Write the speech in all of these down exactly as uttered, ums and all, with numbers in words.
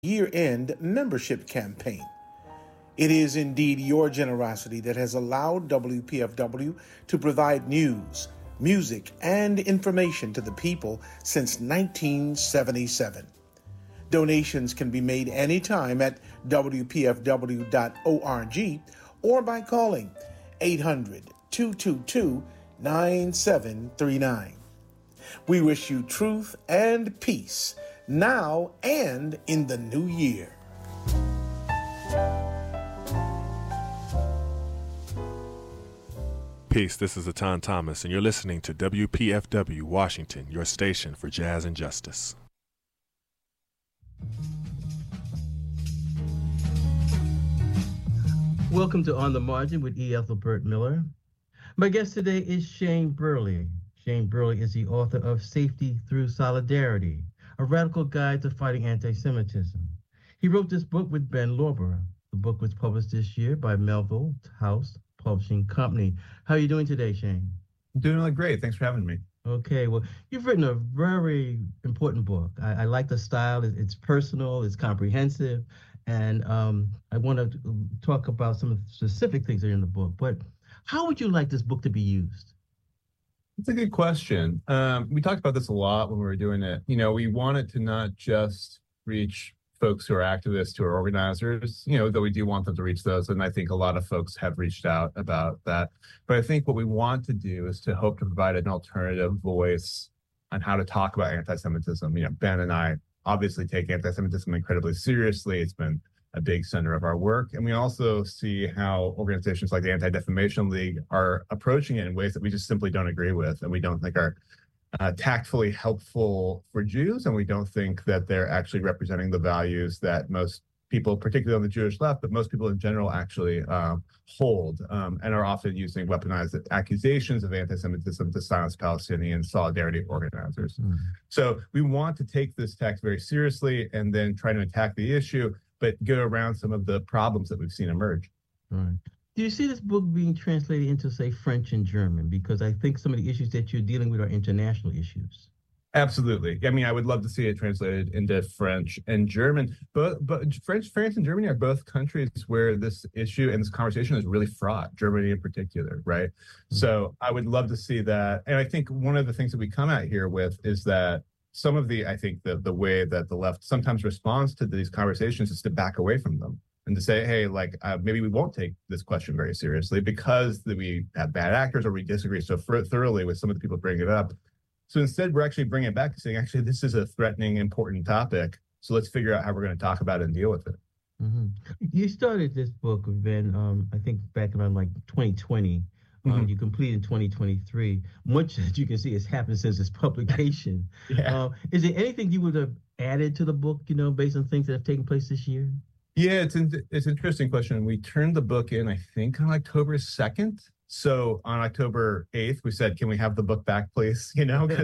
year-end membership campaign. It is indeed your generosity that has allowed W P F W to provide news, music, and information to the people since nineteen seventy-seven. Donations can be made anytime at W P F W dot org or by calling eight hundred, two two two, nine seven three nine. We wish you truth and peace now and in the new year. Peace, this is Atan Thomas, and you're listening to W P F W Washington, your station for jazz and justice. Welcome to On the Margin with E. Ethelbert Miller. My guest today is Shane Burley. Shane Burley is the author of Safety Through Solidarity, a radical guide to fighting anti-Semitism. He wrote this book with Ben Lorber. The book was published this year by Melville House Publishing Company. How are you doing today, Shane? I'm doing really great. Thanks for having me. Okay, well, you've written a very important book. I, I like the style. It's personal, it's comprehensive, and um, I want to talk about some of the specific things that are in the book. But how would you like this book to be used? It's a good question. Um, we talked about this a lot when we were doing it. You know, we want it to not just reach folks who are activists, who are organizers, you know, though we do want them to reach those. And I think a lot of folks have reached out about that. But I think what we want to do is to hope to provide an alternative voice on how to talk about anti-Semitism. You know, Ben and I obviously take anti-Semitism incredibly seriously. It's been a big center of our work. And we also see how organizations like the Anti-Defamation League are approaching it in ways that we just simply don't agree with and we don't think are Uh, tactfully helpful for Jews, and we don't think that they're actually representing the values that most people, particularly on the Jewish left, but most people in general actually um, hold, um, and are often using weaponized accusations of anti-Semitism to silence Palestinian solidarity organizers. Mm. So we want to take this text very seriously and then try to attack the issue, but go around some of the problems that we've seen emerge. Right. Do you see this book being translated into, say, French and German? Because I think some of the issues that you're dealing with are international issues. Absolutely. I mean, I would love to see it translated into French and German. But but French, France and Germany are both countries where this issue and this conversation is really fraught, Germany in particular, right? Mm-hmm. So I would love to see that. And I think one of the things that we come at here with is that some of the, I think, the, the way that the left sometimes responds to these conversations is to back away from them. And to say, hey, like, uh, maybe we won't take this question very seriously because we have bad actors or we disagree so thoroughly with some of the people bringing it up. So instead, we're actually bringing it back to saying, actually, this is a threatening, important topic. So let's figure out how we're going to talk about it and deal with it. Mm-hmm. You started this book, Ben, um, I think back around like twenty twenty. Um, mm-hmm. You completed in twenty twenty-three. Much that you can see has happened since its publication. yeah. uh, is there anything you would have added to the book, you know, based on things that have taken place this year? Yeah, it's an, it's an interesting question. We turned the book in, I think, on October second. So on October eighth, we said, can we have the book back, please? You know, because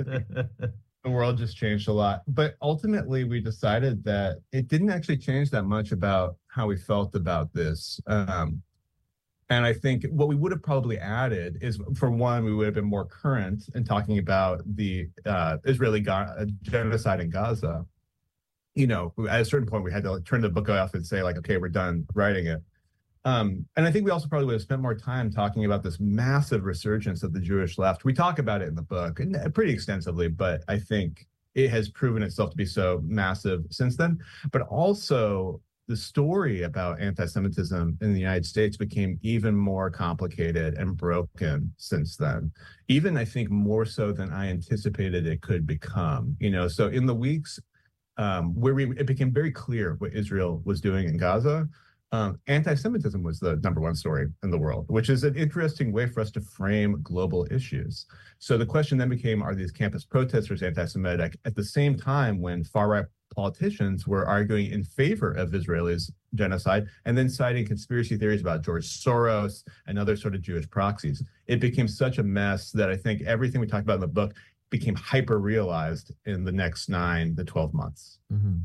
the world just changed a lot. But ultimately, we decided that it didn't actually change that much about how we felt about this. Um, and I think what we would have probably added is, for one, we would have been more current in talking about the uh, Israeli go- genocide in Gaza. You know, at a certain point, we had to like, turn the book off and say, like, okay, we're done writing it. Um, and I think we also probably would have spent more time talking about this massive resurgence of the Jewish left. We talk about it in the book and pretty extensively, but I think it has proven itself to be so massive since then. But also, the story about anti-Semitism in the United States became even more complicated and broken since then. Even, I think, more so than I anticipated it could become. You know, so in the weeks Um, where we, it became very clear what Israel was doing in Gaza, um, anti-Semitism was the number one story in the world, which is an interesting way for us to frame global issues. So the question then became, are these campus protesters anti-Semitic at the same time when far-right politicians were arguing in favor of Israelis genocide and then citing conspiracy theories about George Soros and other sort of Jewish proxies? It became such a mess that I think everything we talked about in the book became hyper-realized in the next nine to twelve months. Mm-hmm.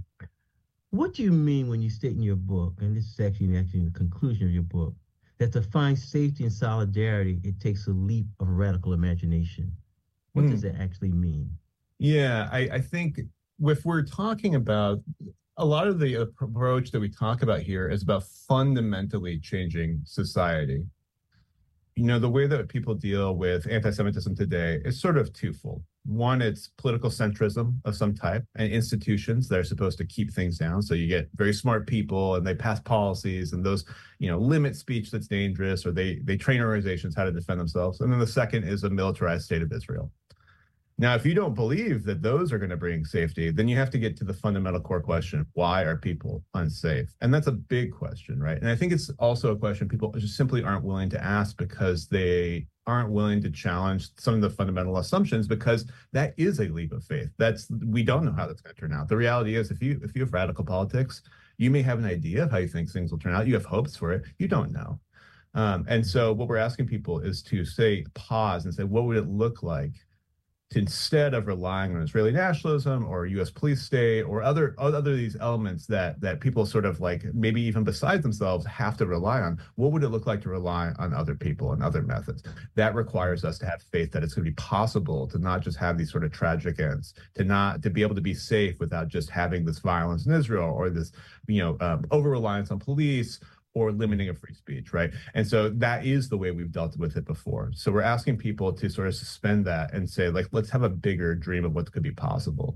What do you mean when you state in your book, and this is actually, actually the conclusion of your book, that to find safety and solidarity, it takes a leap of radical imagination? What mm. does that actually mean? Yeah, I, I think if we're talking about a lot of the approach that we talk about here is about fundamentally changing society. You know, the way that people deal with anti-Semitism today is sort of twofold. One, it's political centrism of some type and institutions that are supposed to keep things down. So you get very smart people and they pass policies and those, you know, limit speech that's dangerous, or they they train organizations how to defend themselves. And then the second is a militarized state of Israel. Now, if you don't believe that those are going to bring safety, then you have to get to the fundamental core question: why are people unsafe? And that's a big question, right? And I think it's also a question people just simply aren't willing to ask because they aren't willing to challenge some of the fundamental assumptions, because that is a leap of faith. That's, we don't know how that's going to turn out. The reality is, if you if you have radical politics, you may have an idea of how you think things will turn out. You have hopes for it. You don't know. Um, and so what we're asking people is to say, pause and say, what would it look like to, instead of relying on Israeli nationalism or U S police state or other other these elements that that people sort of like, maybe even besides themselves, have to rely on, what would it look like to rely on other people and other methods? That requires us to have faith that it's going to be possible to not just have these sort of tragic ends, to not to be able to be safe without just having this violence in Israel or this, you know, um, over reliance on police or limiting of free speech, right? And so that is the way we've dealt with it before. So we're asking people to sort of suspend that and say, like, let's have a bigger dream of what could be possible.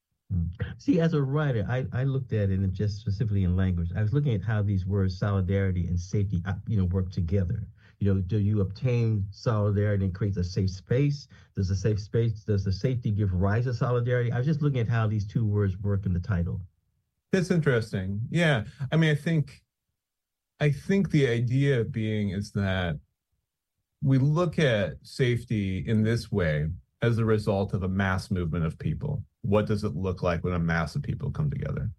See, as a writer, I, I looked at it, and just specifically in language, I was looking at how these words solidarity and safety, you know, work together. You know, do you obtain solidarity and create a safe space? Does the safe space, does the safety give rise to solidarity? I was just looking at how these two words work in the title. That's interesting. Yeah. I mean, I think I think the idea being is that we look at safety in this way as a result of a mass movement of people. What does it look like when a mass of people come together?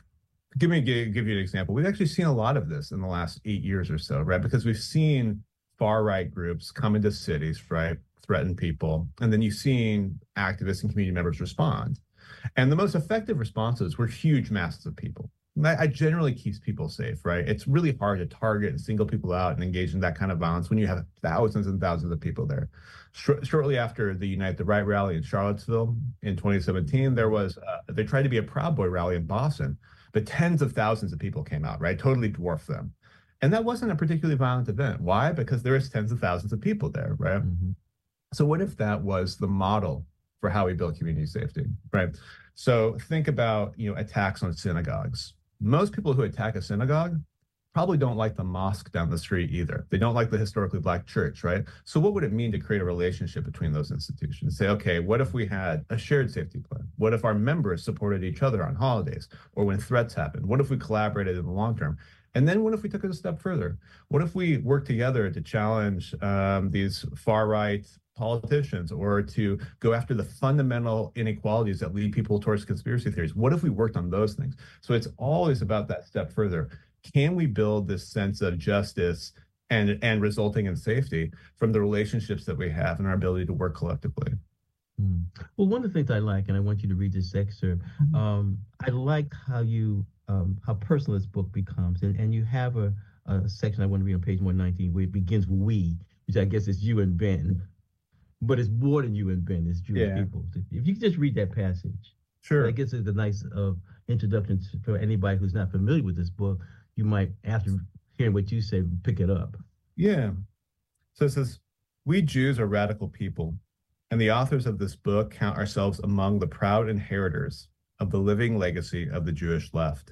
Give me give, give you an example. We've actually seen a lot of this in the last eight years or so, right? Because we've seen far-right groups come into cities, right, threaten people, and then you've seen activists and community members respond. And the most effective responses were huge masses of people. I generally keeps people safe, right? It's really hard to target and single people out and engage in that kind of violence when you have thousands and thousands of people there. Sh- shortly after the Unite the Right rally in Charlottesville in twenty seventeen, there was, uh, they tried to be a Proud Boy rally in Boston, but tens of thousands of people came out, right? Totally dwarfed them. And that wasn't a particularly violent event. Why? Because there was tens of thousands of people there, right? Mm-hmm. So what if that was the model for how we build community safety, right? So think about, you know, attacks on synagogues. Most people who attack a synagogue probably don't like the mosque down the street either. They don't like the historically Black church, right? So what would it mean to create a relationship between those institutions? Say, okay, what if we had a shared safety plan? What if our members supported each other on holidays or when threats happened? What if we collaborated in the long term? And then what if we took it a step further? What if we worked together to challenge um, these far-right politicians, or to go after the fundamental inequalities that lead people towards conspiracy theories? What if we worked on those things? So it's always about that step further. Can we build this sense of justice and, and resulting in safety from the relationships that we have and our ability to work collectively? Mm. Well, one of the things I like, and I want you to read this excerpt, um, I like how you, um, how personal this book becomes. And, and you have a, a section I want to read on page one nineteen where it begins with we, which I guess is you and Ben. But it's more than you and Ben, it's Jewish yeah. people. If you could just read that passage. Sure. I guess it's a nice uh, introduction to, for anybody who's not familiar with this book. You might, after hearing what you say, pick it up. Yeah. So it says, we Jews are radical people, and the authors of this book count ourselves among the proud inheritors of the living legacy of the Jewish left.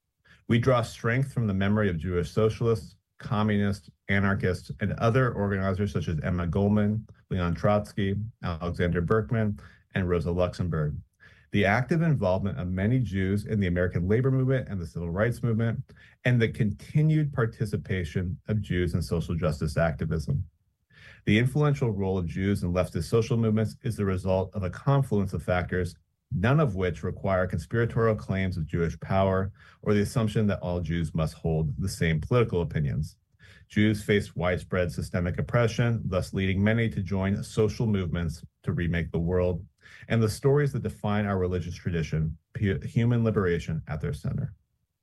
We draw strength from the memory of Jewish socialists, communists, anarchists, and other organizers such as Emma Goldman, Leon Trotsky, Alexander Berkman, and Rosa Luxemburg. The active involvement of many Jews in the American labor movement and the civil rights movement, and the continued participation of Jews in social justice activism. The influential role of Jews in leftist social movements is the result of a confluence of factors, none of which require conspiratorial claims of Jewish power or the assumption that all Jews must hold the same political opinions. Jews face widespread systemic oppression, thus leading many to join social movements to remake the world, and the stories that define our religious tradition, human liberation at their center.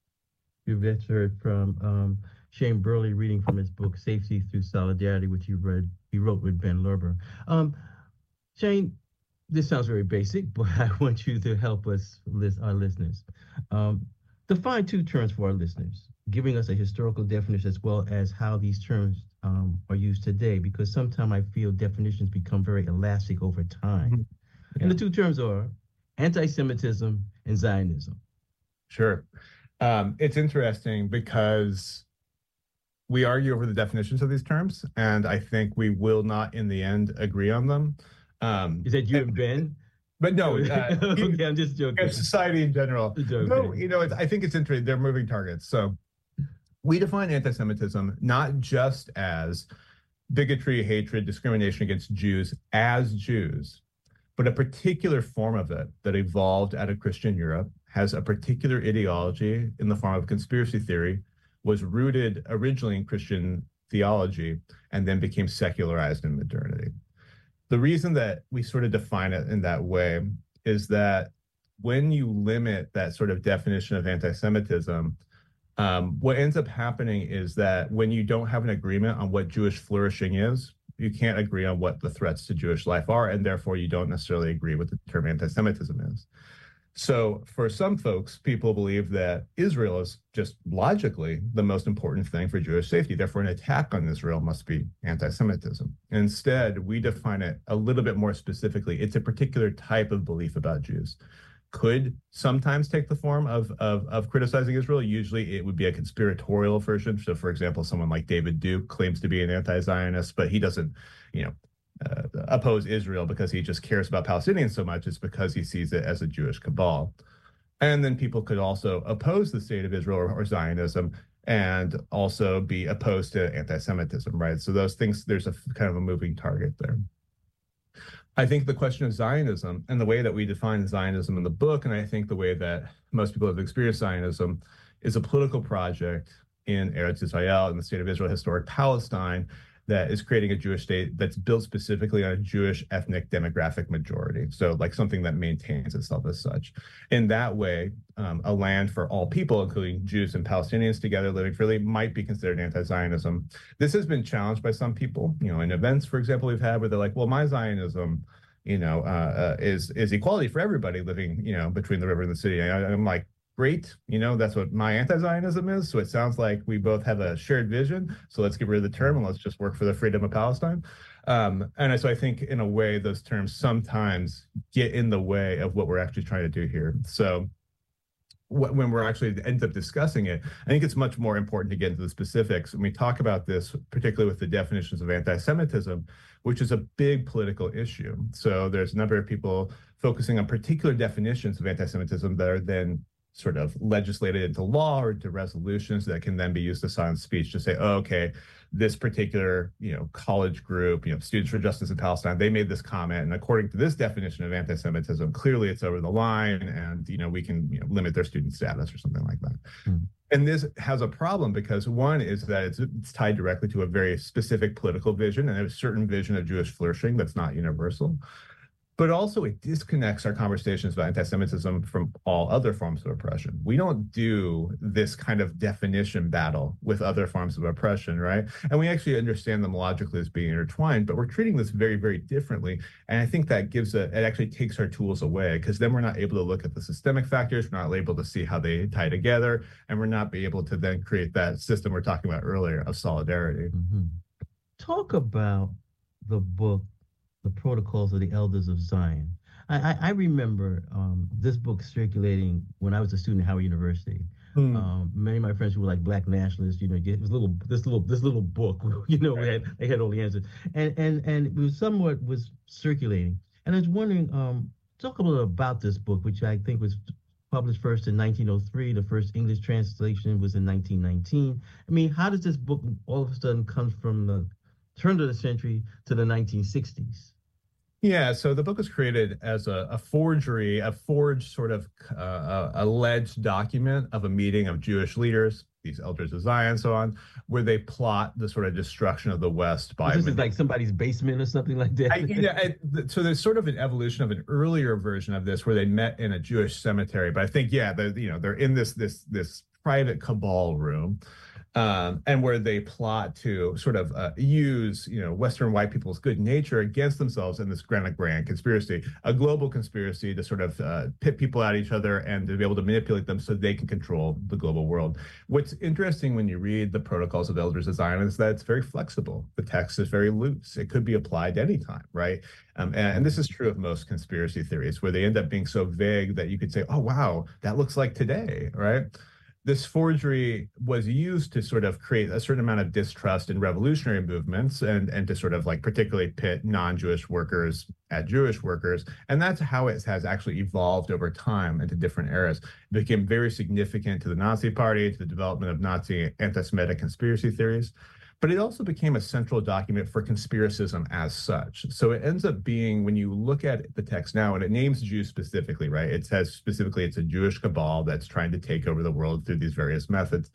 You've just heard from um, Shane Burley reading from his book, Safety Through Solidarity, which he read, he wrote with Ben Lerber. Um, Shane, this sounds very basic, but I want you to help us, list our listeners. Um, Define two terms for our listeners, giving us a historical definition as well as how these terms um, are used today, because sometimes I feel definitions become very elastic over time. Mm-hmm. Yeah. And the two terms are anti-Semitism and Zionism. Sure. Um, it's interesting because we argue over the definitions of these terms, and I think we will not in the end agree on them. Um, Is that you and, and Ben? But no, uh, okay, I'm just joking. Society in general. No, you know, it's, I think it's interesting. They're moving targets. So we define anti-Semitism not just as bigotry, hatred, discrimination against Jews as Jews, but a particular form of it that evolved out of Christian Europe, has a particular ideology in the form of conspiracy theory, was rooted originally in Christian theology, and then became secularized in modernity. The reason that we sort of define it in that way is that when you limit that sort of definition of anti-Semitism, um, what ends up happening is that when you don't have an agreement on what Jewish flourishing is, you can't agree on what the threats to Jewish life are, and therefore you don't necessarily agree what the term anti-Semitism is. So for some folks, people believe that Israel is just logically the most important thing for Jewish safety. Therefore, an attack on Israel must be anti-Semitism. Instead, we define it a little bit more specifically. It's a particular type of belief about Jews. Could sometimes take the form of, of, of criticizing Israel. Usually it would be a conspiratorial version. So, for example, someone like David Duke claims to be an anti-Zionist, but he doesn't, you know, Uh, oppose Israel because he just cares about Palestinians so much. It's because he sees it as a Jewish cabal. And then people could also oppose the state of Israel or, or Zionism and also be opposed to anti-Semitism, right? So those things, there's a kind of a moving target there. I think the question of Zionism and the way that we define Zionism in the book, and I think the way that most people have experienced Zionism, is a political project in Eretz Israel, in the state of Israel, historic Palestine, that is creating a Jewish state that's built specifically on a Jewish ethnic demographic majority. So like something that maintains itself as such. In that way, um, a land for all people, including Jews and Palestinians together living freely, might be considered anti-Zionism. This has been challenged by some people, you know, in events, for example, we've had where they're like, well, my Zionism, you know, uh, uh, is, is equality for everybody living, you know, between the river and the city. And I, I'm like, great, you know, that's what my anti-Zionism is. So it sounds like we both have a shared vision. So let's get rid of the term and let's just work for the freedom of Palestine. Um, and so I think in a way, those terms sometimes get in the way of what we're actually trying to do here. So wh- when we're actually end up discussing it, I think it's much more important to get into the specifics. When we talk about this, particularly with the definitions of anti-Semitism, which is a big political issue. So there's a number of people focusing on particular definitions of anti-Semitism that are then sort of legislated into law or into resolutions that can then be used to silence speech to say, oh, okay, this particular, you know, college group, you know, Students for Justice in Palestine, they made this comment, and according to this definition of anti-Semitism, clearly it's over the line, and, you know, we can, you know, limit their student status or something like that. Mm-hmm. And this has a problem because one is that it's, it's tied directly to a very specific political vision and a certain vision of Jewish flourishing that's not universal. But also it disconnects our conversations about anti-Semitism from all other forms of oppression. We don't do this kind of definition battle with other forms of oppression, right? And we actually understand them logically as being intertwined, but we're treating this very, very differently. And I think that gives a, it actually takes our tools away, because then we're not able to look at the systemic factors, we're not able to see how they tie together, and we're not be able to then create that system we're talking about earlier of solidarity. Mm-hmm. Talk about the book, The Protocols of the Elders of Zion. I, I, I remember um, this book circulating when I was a student at Howard University. Hmm. Um, many of my friends who were like Black nationalists, you know, get this little, this little, this little book, you know, we had, they had all the answers, and and and it was somewhat was circulating. And I was wondering, um, talk a little about this book, which I think was published first in nineteen oh three. The first English translation was in nineteen nineteen. I mean, how does this book all of a sudden come from the turn of the century to the nineteen sixties? Yeah, so the book was created as a, a forgery, a forged sort of uh, alleged document of a meeting of Jewish leaders, these elders of Zion and so on, where they plot the sort of destruction of the West by... This is like somebody's basement or something like that? I, you know, I, so there's sort of an evolution of an earlier version of this where they met in a Jewish cemetery. But I think, yeah, they're, you know, they're in this this this private cabal room. Um, and where they plot to sort of uh, use, you know, Western white people's good nature against themselves in this grand, grand conspiracy, a global conspiracy to sort of uh, pit people at each other and to be able to manipulate them so they can control the global world. What's interesting when you read the Protocols of the Elders of Zion is that it's very flexible. The text is very loose. It could be applied anytime, right? Um, and, and this is true of most conspiracy theories, where they end up being so vague that you could say, oh, wow, that looks like today, right? This forgery was used to sort of create a certain amount of distrust in revolutionary movements and, and to sort of like particularly pit non-Jewish workers at Jewish workers. And that's how it has actually evolved over time into different eras. It became very significant to the Nazi Party, to the development of Nazi anti-Semitic conspiracy theories. But it also became a central document for conspiracism as such. So it ends up being, when you look at the text now, and it names Jews specifically, right? It says specifically it's a Jewish cabal that's trying to take over the world through these various methods.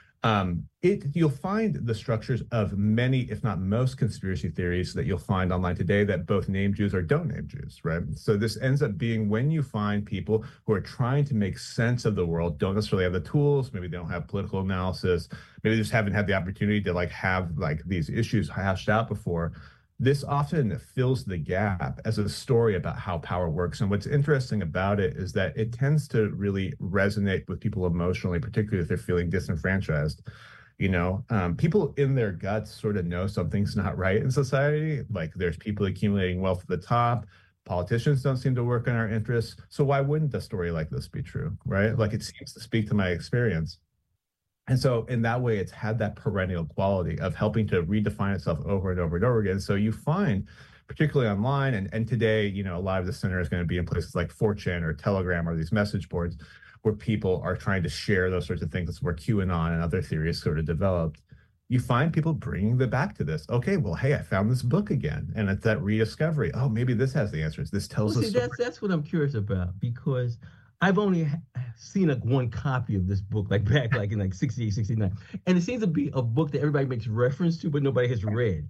Um, it you'll find the structures of many, if not most, conspiracy theories that you'll find online today that both name Jews or don't name Jews, right? So this ends up being when you find people who are trying to make sense of the world, don't necessarily have the tools, maybe they don't have political analysis, maybe they just haven't had the opportunity to like have like these issues hashed out before. This often fills the gap as a story about how power works. And what's interesting about it is that it tends to really resonate with people emotionally, particularly if they're feeling disenfranchised. You know, um, people in their guts sort of know something's not right in society. Like there's people accumulating wealth at the top. Politicians don't seem to work in our interests. So why wouldn't a story like this be true, right? Like it seems to speak to my experience. And so in that way, it's had that perennial quality of helping to redefine itself over and over and over again. So you find, particularly online, and, and today, you know, a lot of the center is going to be in places like four chan or Telegram or these message boards where people are trying to share those sorts of things. That's where QAnon and other theories sort of developed. You find people bringing the back to this. Okay, well, hey, I found this book again. And it's that rediscovery. Oh, maybe this has the answers. This tells well, us. See, that's, that's what I'm curious about, because I've only seen like one copy of this book, like back like in like sixty-eight, sixty-nine. And it seems to be a book that everybody makes reference to, but nobody has read.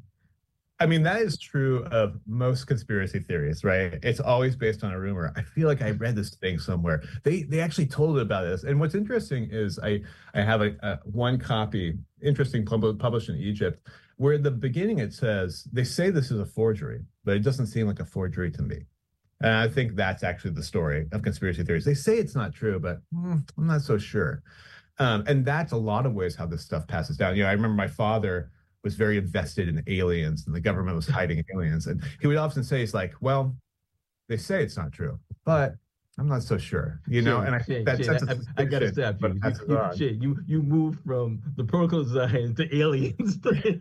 I mean, that is true of most conspiracy theories, right? It's always based on a rumor. I feel like I read this thing somewhere. They they actually told about this. And what's interesting is I, I have a, a one copy, interesting, published in Egypt, where at the beginning it says, they say this is a forgery, but it doesn't seem like a forgery to me. And I think that's actually the story of conspiracy theories. They say it's not true, but mm, I'm not so sure. Um, and that's a lot of ways how this stuff passes down. You know, I remember my father was very invested in aliens and the government was hiding aliens. And he would often say, it's like, well, they say it's not true, but I'm not so sure, you know, Shane, and I Shane, that Shane, sense I, of I gotta stop you. You, you, Shane, you you moved from the Protocol of Zion to aliens.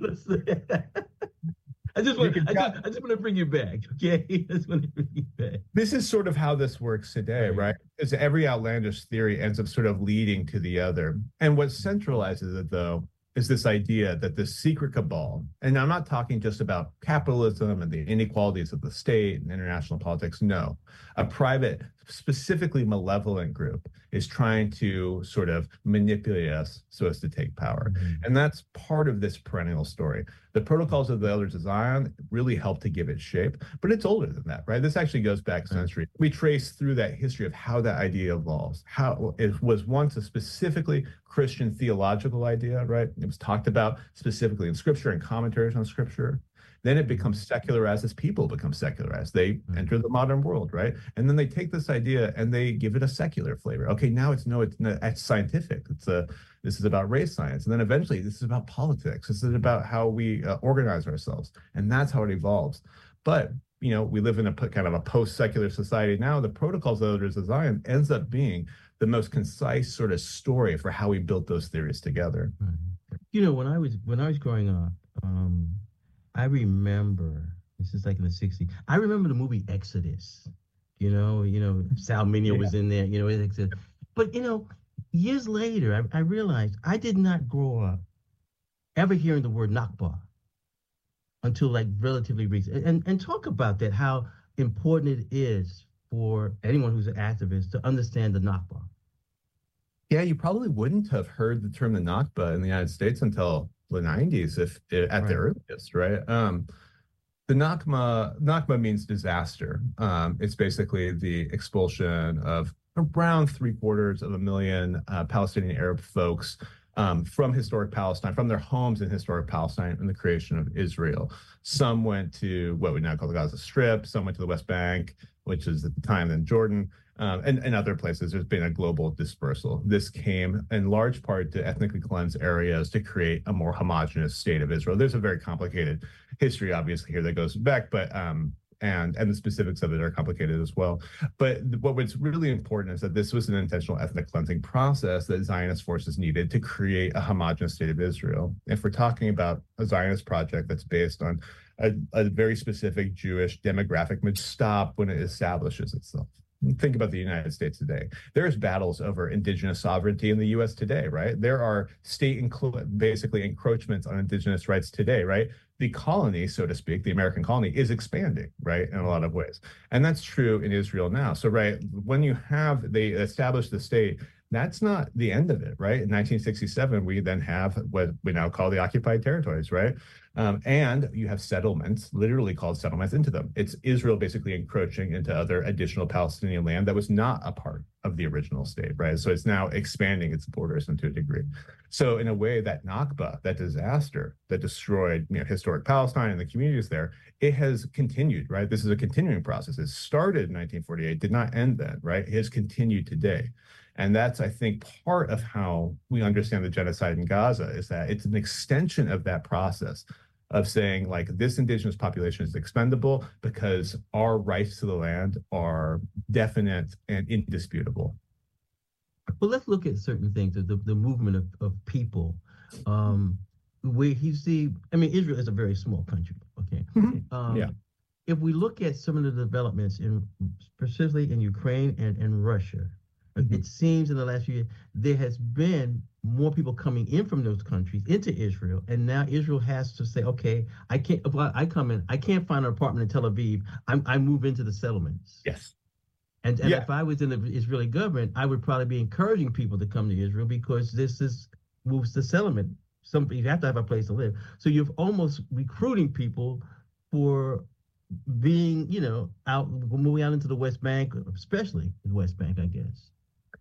I just want I just, I just want to bring you back, okay? I just want to bring you back. This is sort of how this works today, right? Because every outlandish theory ends up sort of leading to the other. And what centralizes it, though, is this idea that this secret cabal, and I'm not talking just about capitalism and the inequalities of the state and international politics, no. A private, specifically malevolent group is trying to sort of manipulate us so as to take power. Mm-hmm. And that's part of this perennial story. The Protocols of the Elders of Zion really helped to give it shape, but it's older than that, right? This actually goes back a century. Mm-hmm. We trace through that history of how that idea evolves, how it was once a specifically Christian theological idea, right? It was talked about specifically in scripture and commentaries on scripture. Then it becomes secularized as people become secularized. They mm-hmm. enter the modern world, right? And then they take this idea and they give it a secular flavor. Okay, now it's no, it's, no, it's scientific. It's a, this is about race science. And then eventually this is about politics. This is about how we uh, organize ourselves. And that's how it evolves. But, you know, we live in a kind of a post-secular society now. The Protocols of the Elders of Zion ends up being the most concise sort of story for how we built those theories together. You know, when I was when I was growing up, um, I remember, this is like in the sixties, I remember the movie Exodus. You know, you know, Sal Mineo yeah. was in there, you know, Exodus. But, you know, years later, I, I realized I did not grow up ever hearing the word Nakba until like relatively recent. And, and talk about that, how important it is for anyone who's an activist to understand the Nakba. Yeah, you probably wouldn't have heard the term the Nakba in the United States until the nineties, if, if at right. the earliest, right? Um, the Nakba, Nakba means disaster. Um, it's basically the expulsion of around three quarters of a million uh, Palestinian Arab folks um, from historic Palestine, from their homes in historic Palestine and the creation of Israel. Some went to what we now call the Gaza Strip. Some went to the West Bank, which is at the time then Jordan, um, and, and other places. There's been a global dispersal. This came in large part to ethnically cleanse areas to create a more homogenous state of Israel. There's a very complicated history, obviously, here that goes back, but um, and and the specifics of it are complicated as well. But what was really important is that this was an intentional ethnic cleansing process that Zionist forces needed to create a homogenous state of Israel. If we're talking about a Zionist project that's based on a, a very specific Jewish demographic, would stop when it establishes itself. Think about the United States today. There's battles over indigenous sovereignty in the U S today, right? There are state, inclu- basically encroachments on indigenous rights today, right? The colony, so to speak, the American colony is expanding, right, in a lot of ways. And that's true in Israel now. So, right, when you have, they establish the state, that's not the end of it, right? In nineteen sixty-seven, we then have what we now call the occupied territories, right? Um, and you have settlements, literally called settlements, into them. It's Israel basically encroaching into other additional Palestinian land that was not a part of the original state, right? So it's now expanding its borders into a degree. So in a way, that Nakba, that disaster that destroyed, you know, historic Palestine and the communities there, it has continued, right? This is a continuing process. It started in nineteen forty-eight, did not end then, right? It has continued today. And that's, I think, part of how we understand the genocide in Gaza, is that it's an extension of that process of saying, like, this indigenous population is expendable because our rights to the land are definite and indisputable. Well, let's look at certain things, the, the movement of, of people. Um, where you see, I mean, Israel is a very small country, okay? Um, yeah. If we look at some of the developments, in specifically in Ukraine and, and Russia, mm-hmm. it seems in the last few years, there has been more people coming in from those countries into Israel. And now Israel has to say, okay, I can't, if I come in, I can't find an apartment in Tel Aviv, I'm, I move into the settlements. Yes. And, and yeah. if I was in the Israeli government, I would probably be encouraging people to come to Israel, because this is moves to settlement. Some you have to have a place to live. So you're almost recruiting people for being, you know, out moving out into the West Bank, especially the West Bank, I guess.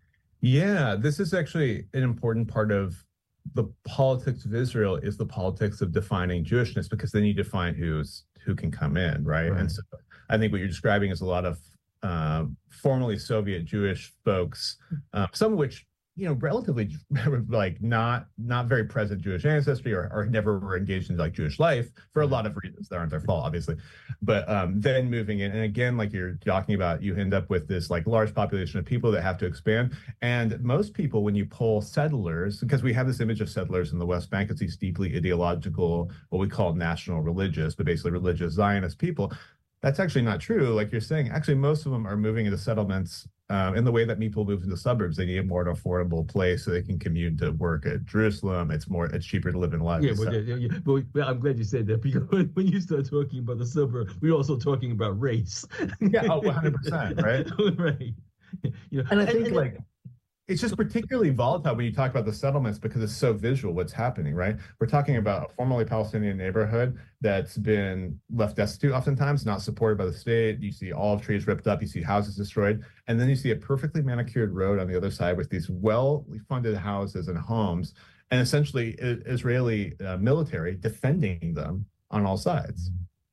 Yeah, this is actually an important part of the politics of Israel, is the politics of defining Jewishness, because then you define who's who can come in, right? right. And so I think what you're describing is a lot of uh, formerly Soviet Jewish folks, uh, some of which, you know, relatively like not not very present Jewish ancestry, or, or never were engaged in like Jewish life for a lot of reasons that aren't their fault, obviously. But um, then moving in, and again, like you're talking about, you end up with this like large population of people that have to expand. And most people, when you poll settlers, because we have this image of settlers in the West Bank as these deeply ideological, what we call national religious, but basically religious Zionist people, that's actually not true. Like you're saying, actually, most of them are moving into settlements um, in the way that people move into suburbs. They need a more affordable place so they can commute to work at Jerusalem. It's more, it's cheaper to live in a lot of yeah, but, yeah, yeah, but I'm glad you said that, because when you start talking about the suburb, we're also talking about race. Yeah, oh, one hundred percent, right? Right. You know, and I think and, like, it's just particularly volatile when you talk about the settlements, because it's so visual what's happening, right? We're talking about a formerly Palestinian neighborhood that's been left destitute oftentimes, not supported by the state. You see olive trees ripped up, you see houses destroyed, and then you see a perfectly manicured road on the other side with these well-funded houses and homes, and essentially Israeli uh, military defending them on all sides.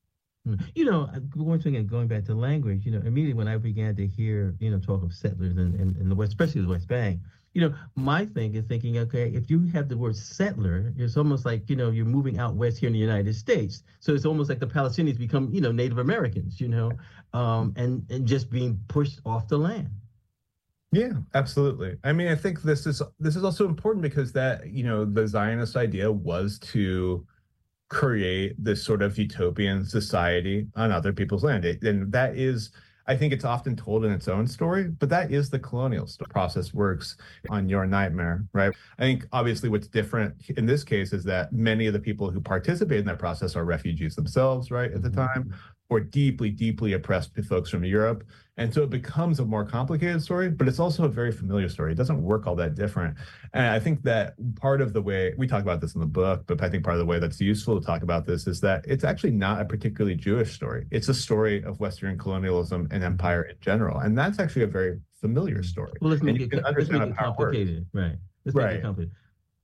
You know, going to again, going back to language, you know, immediately when I began to hear, you know, talk of settlers in, in, in the West, especially the West Bank, you know, my thing is thinking, okay, if you have the word settler, it's almost like, you know, you're moving out west here in the United States. So it's almost like the Palestinians become, you know, Native Americans, you know, um, and, and just being pushed off the land. Yeah, absolutely. I mean, I think this is this is also important because that, you know, the Zionist idea was to create this sort of utopian society on other people's land. It, and that is, I think it's often told in its own story, but that is the colonial process works on your nightmare, right? I think obviously what's different in this case is that many of the people who participate in that process are refugees themselves, right, at the time, or deeply, deeply oppressed folks from Europe. And so it becomes a more complicated story, but it's also a very familiar story. It doesn't work all that different. And I think that part of the way, we talk about this in the book, but I think part of the way that's useful to talk about this is that it's actually not a particularly Jewish story. It's a story of Western colonialism and empire in general. And that's actually a very familiar story. Well, let's make and it, let's make it complicated, right? Let's right. make it complicated.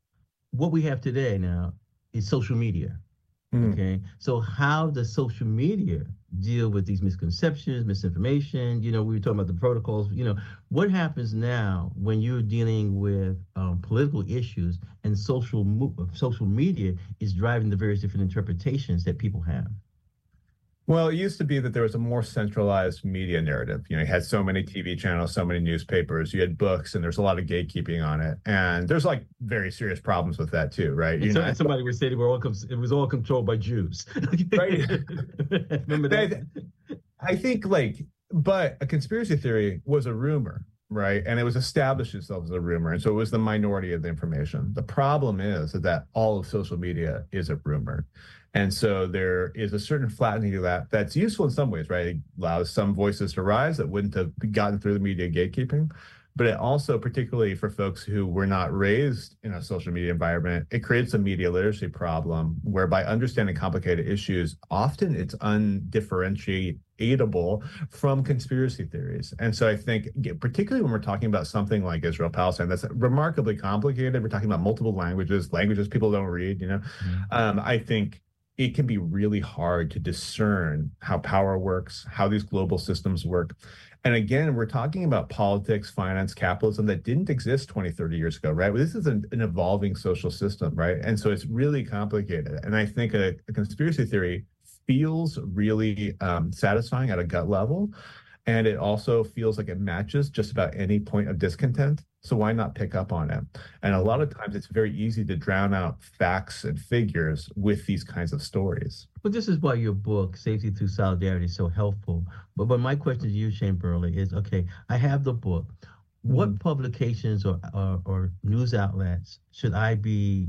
what we have today now is social media. Mm. Okay, so how does social media deal with these misconceptions, misinformation? You know, we were talking about the protocols. You know, what happens now when you're dealing with um, political issues and social mo- social media is driving the various different interpretations that people have? Well, it used to be that there was a more centralized media narrative. You know, you had so many T V channels, so many newspapers, you had books, and there's a lot of gatekeeping on it. And there's like very serious problems with that too, right? And, You so, know, and somebody would say they were all com- it was all controlled by Jews. right? Remember that? I think like, but a conspiracy theory was a rumor, right? And it was established itself as a rumor. And so it was the minority of the information. The problem is that all of social media is a rumor. And so there is a certain flattening to that that's useful in some ways, right? It allows some voices to rise that wouldn't have gotten through the media gatekeeping. But it also, particularly for folks who were not raised in a social media environment, it creates a media literacy problem whereby understanding complicated issues, often it's undifferentiatable from conspiracy theories. And so I think, particularly when we're talking about something like Israel-Palestine, that's remarkably complicated. We're talking about multiple languages, languages people don't read, you know, mm-hmm. um, I think it can be really hard to discern how power works, how these global systems work. And again, we're talking about politics, finance, capitalism that didn't exist twenty, thirty years ago, right? This is an, an evolving social system, right? And so it's really complicated. And I think a, a conspiracy theory feels really um, satisfying at a gut level. And it also feels like it matches just about any point of discontent. So why not pick up on it? And a lot of times it's very easy to drown out facts and figures with these kinds of stories. Well, this is why your book, Safety Through Solidarity, is so helpful. But but my question to you, Shane Burley, is, okay, I have the book. What mm-hmm. publications or, or or news outlets should I be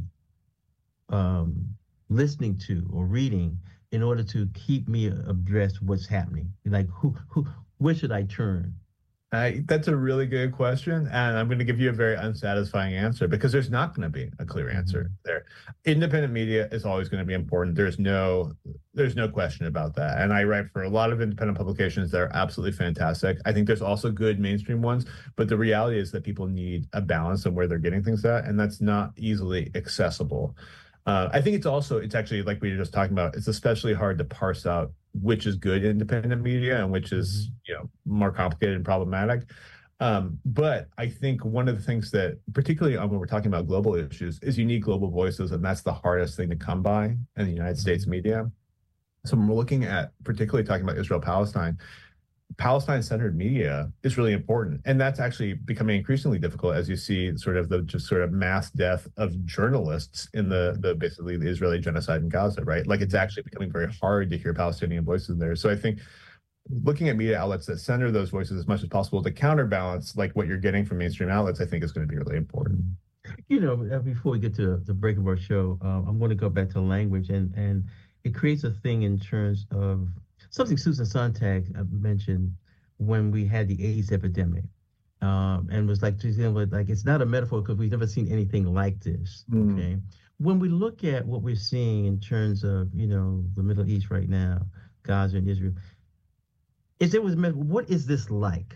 um, listening to or reading in order to keep me abreast of what's happening? Like, who who where should I turn? Uh, that's a really good question, and I'm going to give you a very unsatisfying answer because there's not going to be a clear answer mm-hmm. there. Independent media is always going to be important. There's no, there's no question about that. And I write for a lot of independent publications that are absolutely fantastic. I think there's also good mainstream ones, but the reality is that people need a balance of where they're getting things at, and that's not easily accessible. Uh, I think it's also, it's actually, like we were just talking about, it's especially hard to parse out which is good independent media and which is, you know, more complicated and problematic. Um, but I think one of the things that, particularly when we're talking about global issues, is you need global voices, and that's the hardest thing to come by in the United States media. So when we're looking at, particularly talking about Israel-Palestine, Palestine-centered media is really important. And that's actually becoming increasingly difficult as you see sort of the just sort of mass death of journalists in the, the basically the Israeli genocide in Gaza, right? Like it's actually becoming very hard to hear Palestinian voices there. So I think looking at media outlets that center those voices as much as possible to counterbalance like what you're getting from mainstream outlets, I think is going to be really important. You know, before we get to the break of our show, um, I'm going to go back to language, and, and it creates a thing in terms of something Susan Sontag mentioned when we had the AIDS epidemic, um, and was like, like it's not a metaphor because we've never seen anything like this. Mm. Okay, when we look at what we're seeing in terms of, you know, the Middle East right now, Gaza and Israel, is it was what is this like?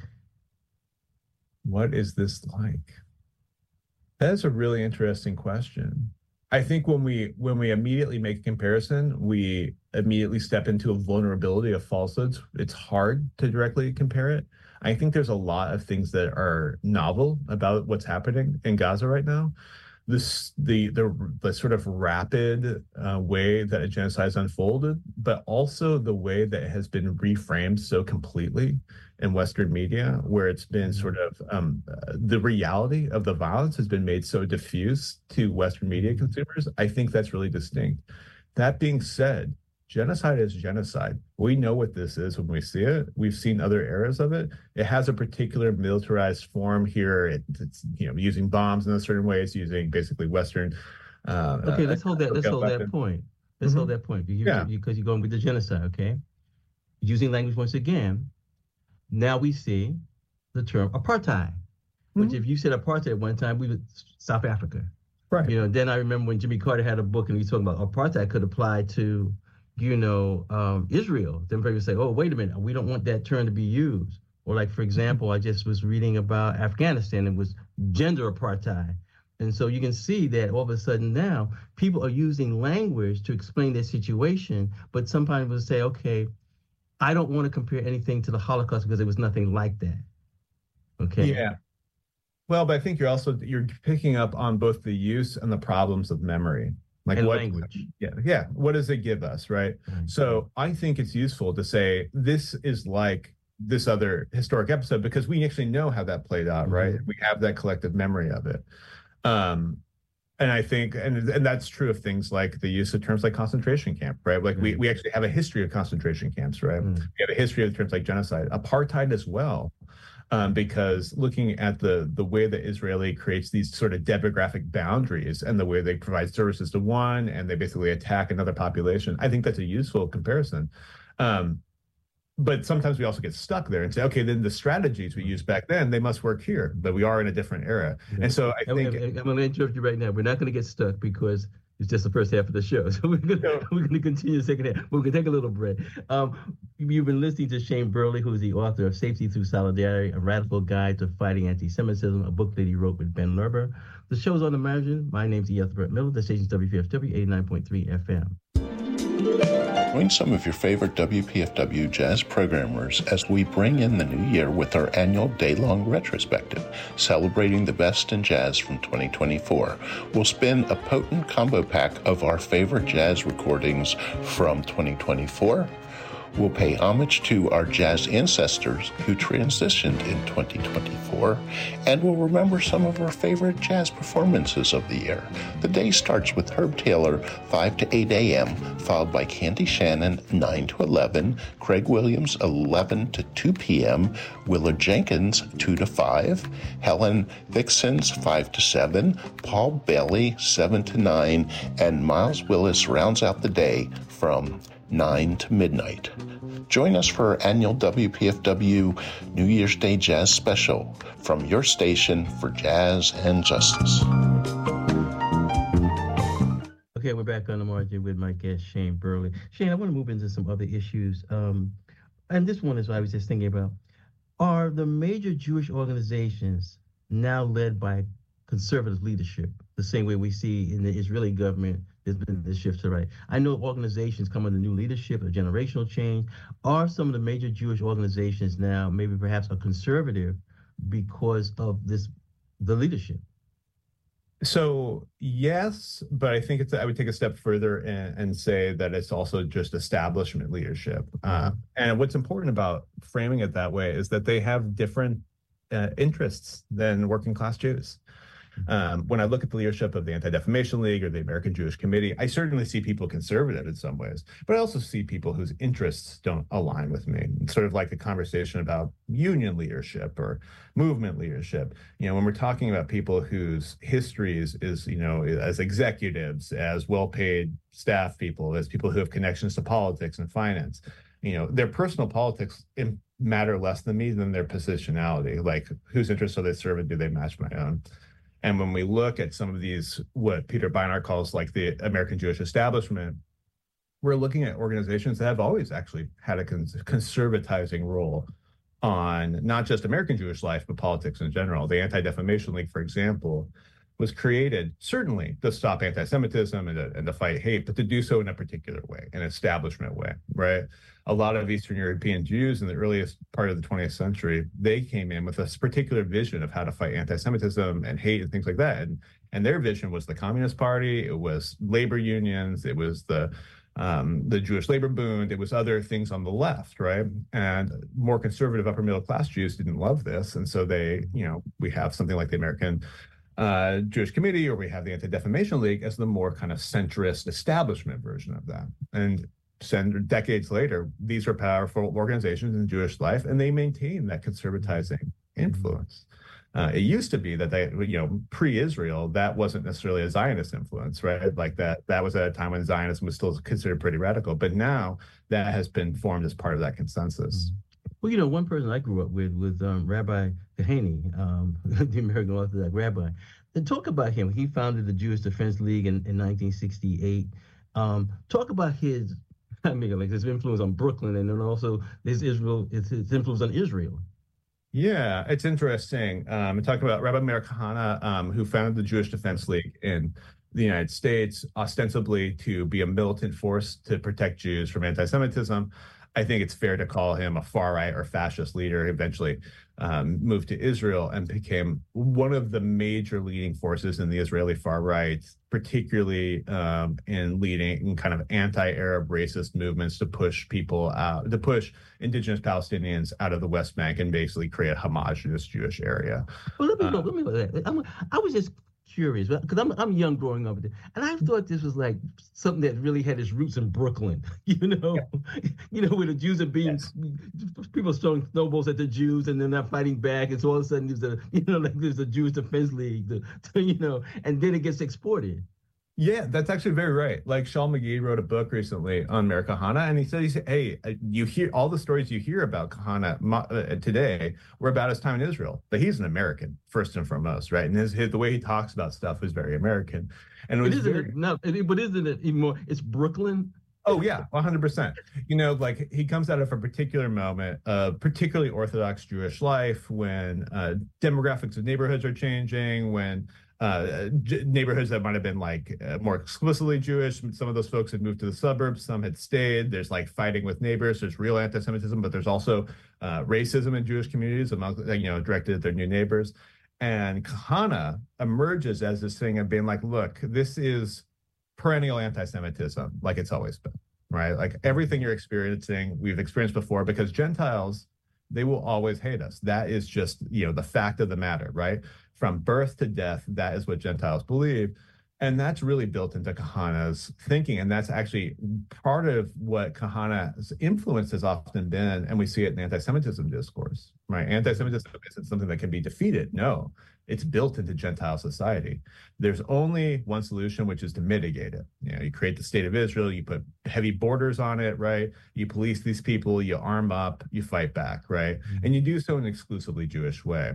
What is this like? That's a really interesting question. I think when we when we immediately make a comparison, we immediately step into a vulnerability of falsehoods. It's hard to directly compare it. I think there's a lot of things that are novel about what's happening in Gaza right now. This the the, the sort of rapid uh, way that a genocide has unfolded, but also the way that it has been reframed so completely in Western media, where it's been sort of um, uh, the reality of the violence has been made so diffuse to Western media consumers. I think that's really distinct. That being said, genocide is genocide. We know what this is when we see it. We've seen other eras of it. It has a particular militarized form here. It, it's, you know, using bombs in a certain way. It's using basically Western. Uh, okay, let's hold that. Let's hold weapon. that point. Let's mm-hmm. hold that point. You, yeah. Because you're going with the genocide. Okay, using language once again. Now we see the term apartheid, mm-hmm. which if you said apartheid at one time, we would South Africa. Right. You know. Then I remember when Jimmy Carter had a book and he was talking about apartheid could apply to, you know, um, Israel. Then people say, oh, wait a minute, we don't want that term to be used. Or like, for example, I just was reading about Afghanistan. It was gender apartheid. And so you can see that all of a sudden now people are using language to explain their situation, but sometimes will say, okay, I don't want to compare anything to the Holocaust because it was nothing like that. Okay. Yeah. Well, but I think you're also you're picking up on both the use and the problems of memory. Like and what language. Yeah, yeah. What does it give us, right? Right. So I think it's useful to say this is like this other historic episode because we actually know how that played out, right? Mhm. We have that collective memory of it. Um, and I think, and and that's true of things like the use of terms like concentration camp, right? Like we, Right. we actually have a history of concentration camps, right? Mm. We have a history of terms like genocide, apartheid as well. Um, because looking at the the way that Israeli creates these sort of demographic boundaries and the way they provide services to one and they basically attack another population, I think that's a useful comparison. Um, but sometimes we also get stuck there and say, okay, then the strategies we used back then, they must work here, but we are in a different era. And so I And- think and- and I'm going to interrupt you right now. We're not going to get stuck because it's just the first half of the show. So we're going to, we're going to continue the second half. We're going to take a little break. Um, you've been listening to Shane Burley, who is the author of Safety Through Solidarity, A Radical Guide to Fighting Anti-Semitism, a book that he wrote with Ben Lerber. The show's on the margin. My name's E. Ethelbert Miller. The station's W P F W eighty-nine point three F M. Join some of your favorite W P F W jazz programmers as we bring in the new year with our annual day-long retrospective, celebrating the best in jazz from twenty twenty-four. We'll spin a potent combo pack of our favorite jazz recordings from twenty twenty-four. We'll pay homage to our jazz ancestors who transitioned in twenty twenty-four, and we'll remember some of our favorite jazz performances of the year. The day starts with Herb Taylor, five to eight a.m., followed by Candy Shannon, nine to eleven, Craig Williams, eleven to two p.m., Willard Jenkins, two to five, Helen Vixens, five to seven, Paul Bailey, seven to nine, and Miles Willis rounds out the day from nine to midnight. Join us for our annual W P F W New Year's Day Jazz Special from your station for jazz and justice. Okay, we're back on the margin with my guest, Shane Burley. Shane, I want to move into some other issues. Um, and this one is what I was just thinking about. Are the major Jewish organizations now led by conservative leadership, the same way we see in the Israeli government? There's been this shift to right. I know organizations come under new leadership, a generational change. Are some of the major Jewish organizations now maybe perhaps a conservative because of this, the leadership? So yes, but I think it's I would take a step further and, and say that it's also just establishment leadership. Uh, and what's important about framing it that way is that they have different uh, interests than working class Jews. Um, when I look at the leadership of the Anti-Defamation League or the American Jewish Committee, I certainly see people conservative in some ways, but I also see people whose interests don't align with me. It's sort of like the conversation about union leadership or movement leadership. You know, when we're talking about people whose histories is, you know, as executives, as well-paid staff people, as people who have connections to politics and finance, you know, their personal politics matter less than me than their positionality. Like, whose interests are they serving? Do they match my own? And when we look at some of these, what Peter Beinart calls like the American Jewish establishment, we're looking at organizations that have always actually had a cons- conservatizing role on not just American Jewish life, but politics in general. The Anti-Defamation League, for example, was created certainly to stop anti-Semitism and to, and to fight hate, but to do so in a particular way, an establishment way, right? A lot of Eastern European Jews in the earliest part of the twentieth century, they came in with a particular vision of how to fight anti-Semitism and hate and things like that. And, and their vision was the Communist Party, it was labor unions, it was the um, the Jewish Labor Bund, it was other things on the left, right? And more conservative upper middle class Jews didn't love this. And so they, you know, we have something like the American uh, Jewish Committee, or we have the Anti-Defamation League as the more kind of centrist establishment version of that. And decades later, these are powerful organizations in Jewish life, and they maintain that conservatizing influence. Uh, it used to be that they, you know, pre-Israel, that wasn't necessarily a Zionist influence, right? Like that, that was at a time when Zionism was still considered pretty radical. But now that has been formed as part of that consensus. Well, you know, one person I grew up with was um, Rabbi Kahane, um, the American Orthodox rabbi. And talk about him. He founded the Jewish Defense League in, in nineteen sixty-eight. Um, talk about his, I mean, like his influence on Brooklyn, and then also his Israel, his, his influence on Israel. Yeah, it's interesting. Um, talking about Rabbi Meir Kahane, um, who founded the Jewish Defense League in the United States, ostensibly to be a militant force to protect Jews from anti-Semitism. I think it's fair to call him a far-right or fascist leader. He eventually um, moved to Israel and became one of the major leading forces in the Israeli far-right, particularly um, in leading in kind of anti-Arab racist movements to push people out, to push indigenous Palestinians out of the West Bank and basically create a homogenous Jewish area. Well, let me go. Uh, Let me go. I'm, I was just curious because I'm I'm young growing up, and I thought this was like something that really had its roots in Brooklyn. You know, yeah. You know where the Jews are being yes. people throwing snowballs at the Jews and they're not fighting back, and so all of a sudden there's a you know like there's a Jewish Defense League, the, you know, and then it gets exported. Yeah, that's actually very right. Like Shaul McGee wrote a book recently on Meir Kahane, and he said, he said, hey, you hear all the stories you hear about Kahane uh, today were about his time in Israel, but he's an American first and foremost, right? And his, his the way he talks about stuff is very American. And it was it isn't very, it, no, but isn't it even more? It's Brooklyn. Oh yeah, one hundred percent. You know, like he comes out of a particular moment of particularly Orthodox Jewish life when uh, demographics of neighborhoods are changing, when uh, j- neighborhoods that might have been like uh, more explicitly Jewish. Some of those folks had moved to the suburbs, some had stayed. There's like fighting with neighbors. There's real anti-Semitism, but there's also uh, racism in Jewish communities, among, you know, directed at their new neighbors. And Kahane emerges as this thing of being like, look, this is perennial anti-Semitism, like it's always been, right? Like everything you're experiencing, we've experienced before, because Gentiles, they will always hate us. That is just, you know, the fact of the matter, right? From birth to death, that is what Gentiles believe. And that's really built into Kahane's thinking. And that's actually part of what Kahane's influence has often been. And we see it in anti-Semitism discourse, right? Anti-Semitism isn't something that can be defeated. No, it's built into Gentile society. There's only one solution, which is to mitigate it. You know, you create the state of Israel, you put heavy borders on it, right? You police these people, you arm up, you fight back, right? Mm-hmm. And you do so in an exclusively Jewish way.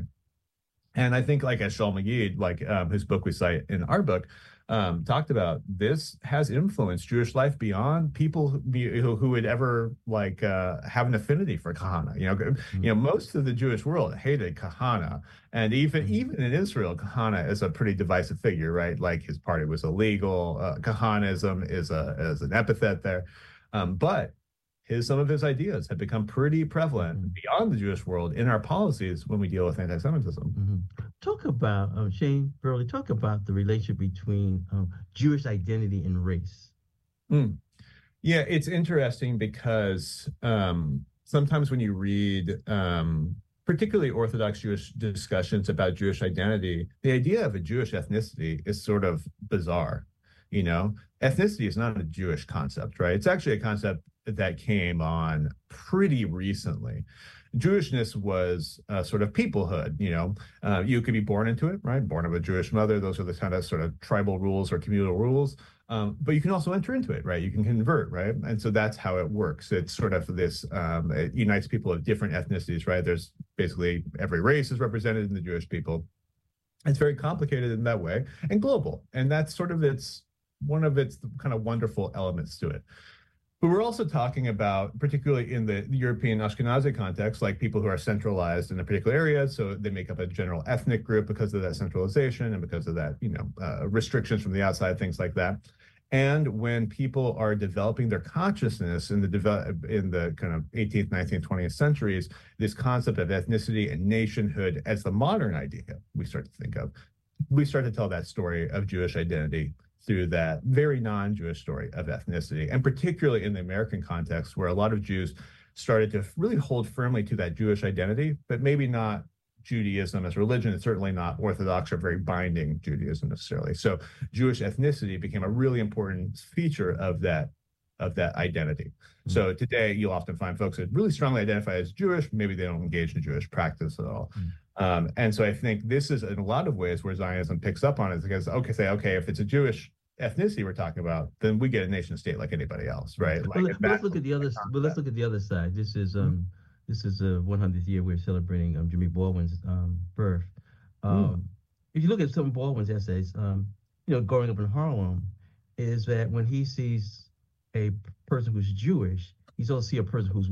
And I think, like as Shaul McGee, like um, whose book we cite in our book, um, talked about, this has influenced Jewish life beyond people who, who would ever like uh, have an affinity for Kahane. You know, mm-hmm. you know, most of the Jewish world hated Kahane, and even mm-hmm. even in Israel, Kahane is a pretty divisive figure, right? Like his party was illegal. Uh, Kahanism is a is an epithet there, um, but. His, some of his ideas have become pretty prevalent mm-hmm. beyond the Jewish world in our policies when we deal with anti-Semitism. Mm-hmm. Talk about, um, Shane Burley, talk about the relationship between um, Jewish identity and race. Mm. Yeah, it's interesting because um, sometimes when you read um, particularly Orthodox Jewish discussions about Jewish identity, the idea of a Jewish ethnicity is sort of bizarre. You know, ethnicity is not a Jewish concept, right? It's actually a concept that came on pretty recently. Jewishness was a sort of peoplehood, you know, uh, you could be born into it, right? Born of a Jewish mother. Those are the kind of sort of tribal rules or communal rules. Um, but you can also enter into it, right? You can convert, right? And so that's how it works. It's sort of this, um, it unites people of different ethnicities, right? There's basically every race is represented in the Jewish people. It's very complicated in that way and global. And that's sort of its, one of its kind of wonderful elements to it. But we're also talking about, particularly in the European Ashkenazi context, like people who are centralized in a particular area, so they make up a general ethnic group because of that centralization and because of that, you know, uh, restrictions from the outside, things like that. And when people are developing their consciousness in the develop in the kind of eighteenth, nineteenth, twentieth centuries, this concept of ethnicity and nationhood as the modern idea we start to think of, we start to tell that story of Jewish identity through that very non-Jewish story of ethnicity, and particularly in the American context, where a lot of Jews started to really hold firmly to that Jewish identity, but maybe not Judaism as religion. It's certainly not Orthodox or very binding Judaism necessarily. So Jewish ethnicity became a really important feature of that of that identity. Mm-hmm. So today you'll often find folks that really strongly identify as Jewish, maybe they don't engage in Jewish practice at all. Mm-hmm. Um, and so I think this is in a lot of ways where Zionism picks up on it, because, okay, say, okay, if it's a Jewish ethnicity we're talking about, then we get a nation state like anybody else, right? Like, but, let, but let's look at the other. But let's look at the other side. This is um, mm-hmm. this is a one hundredth year we're celebrating um, Jimmy Baldwin's um, birth. Um, mm. If you look at some of Baldwin's essays, um, you know, growing up in Harlem, is that when he sees a person who's Jewish, he's also see a person who's white.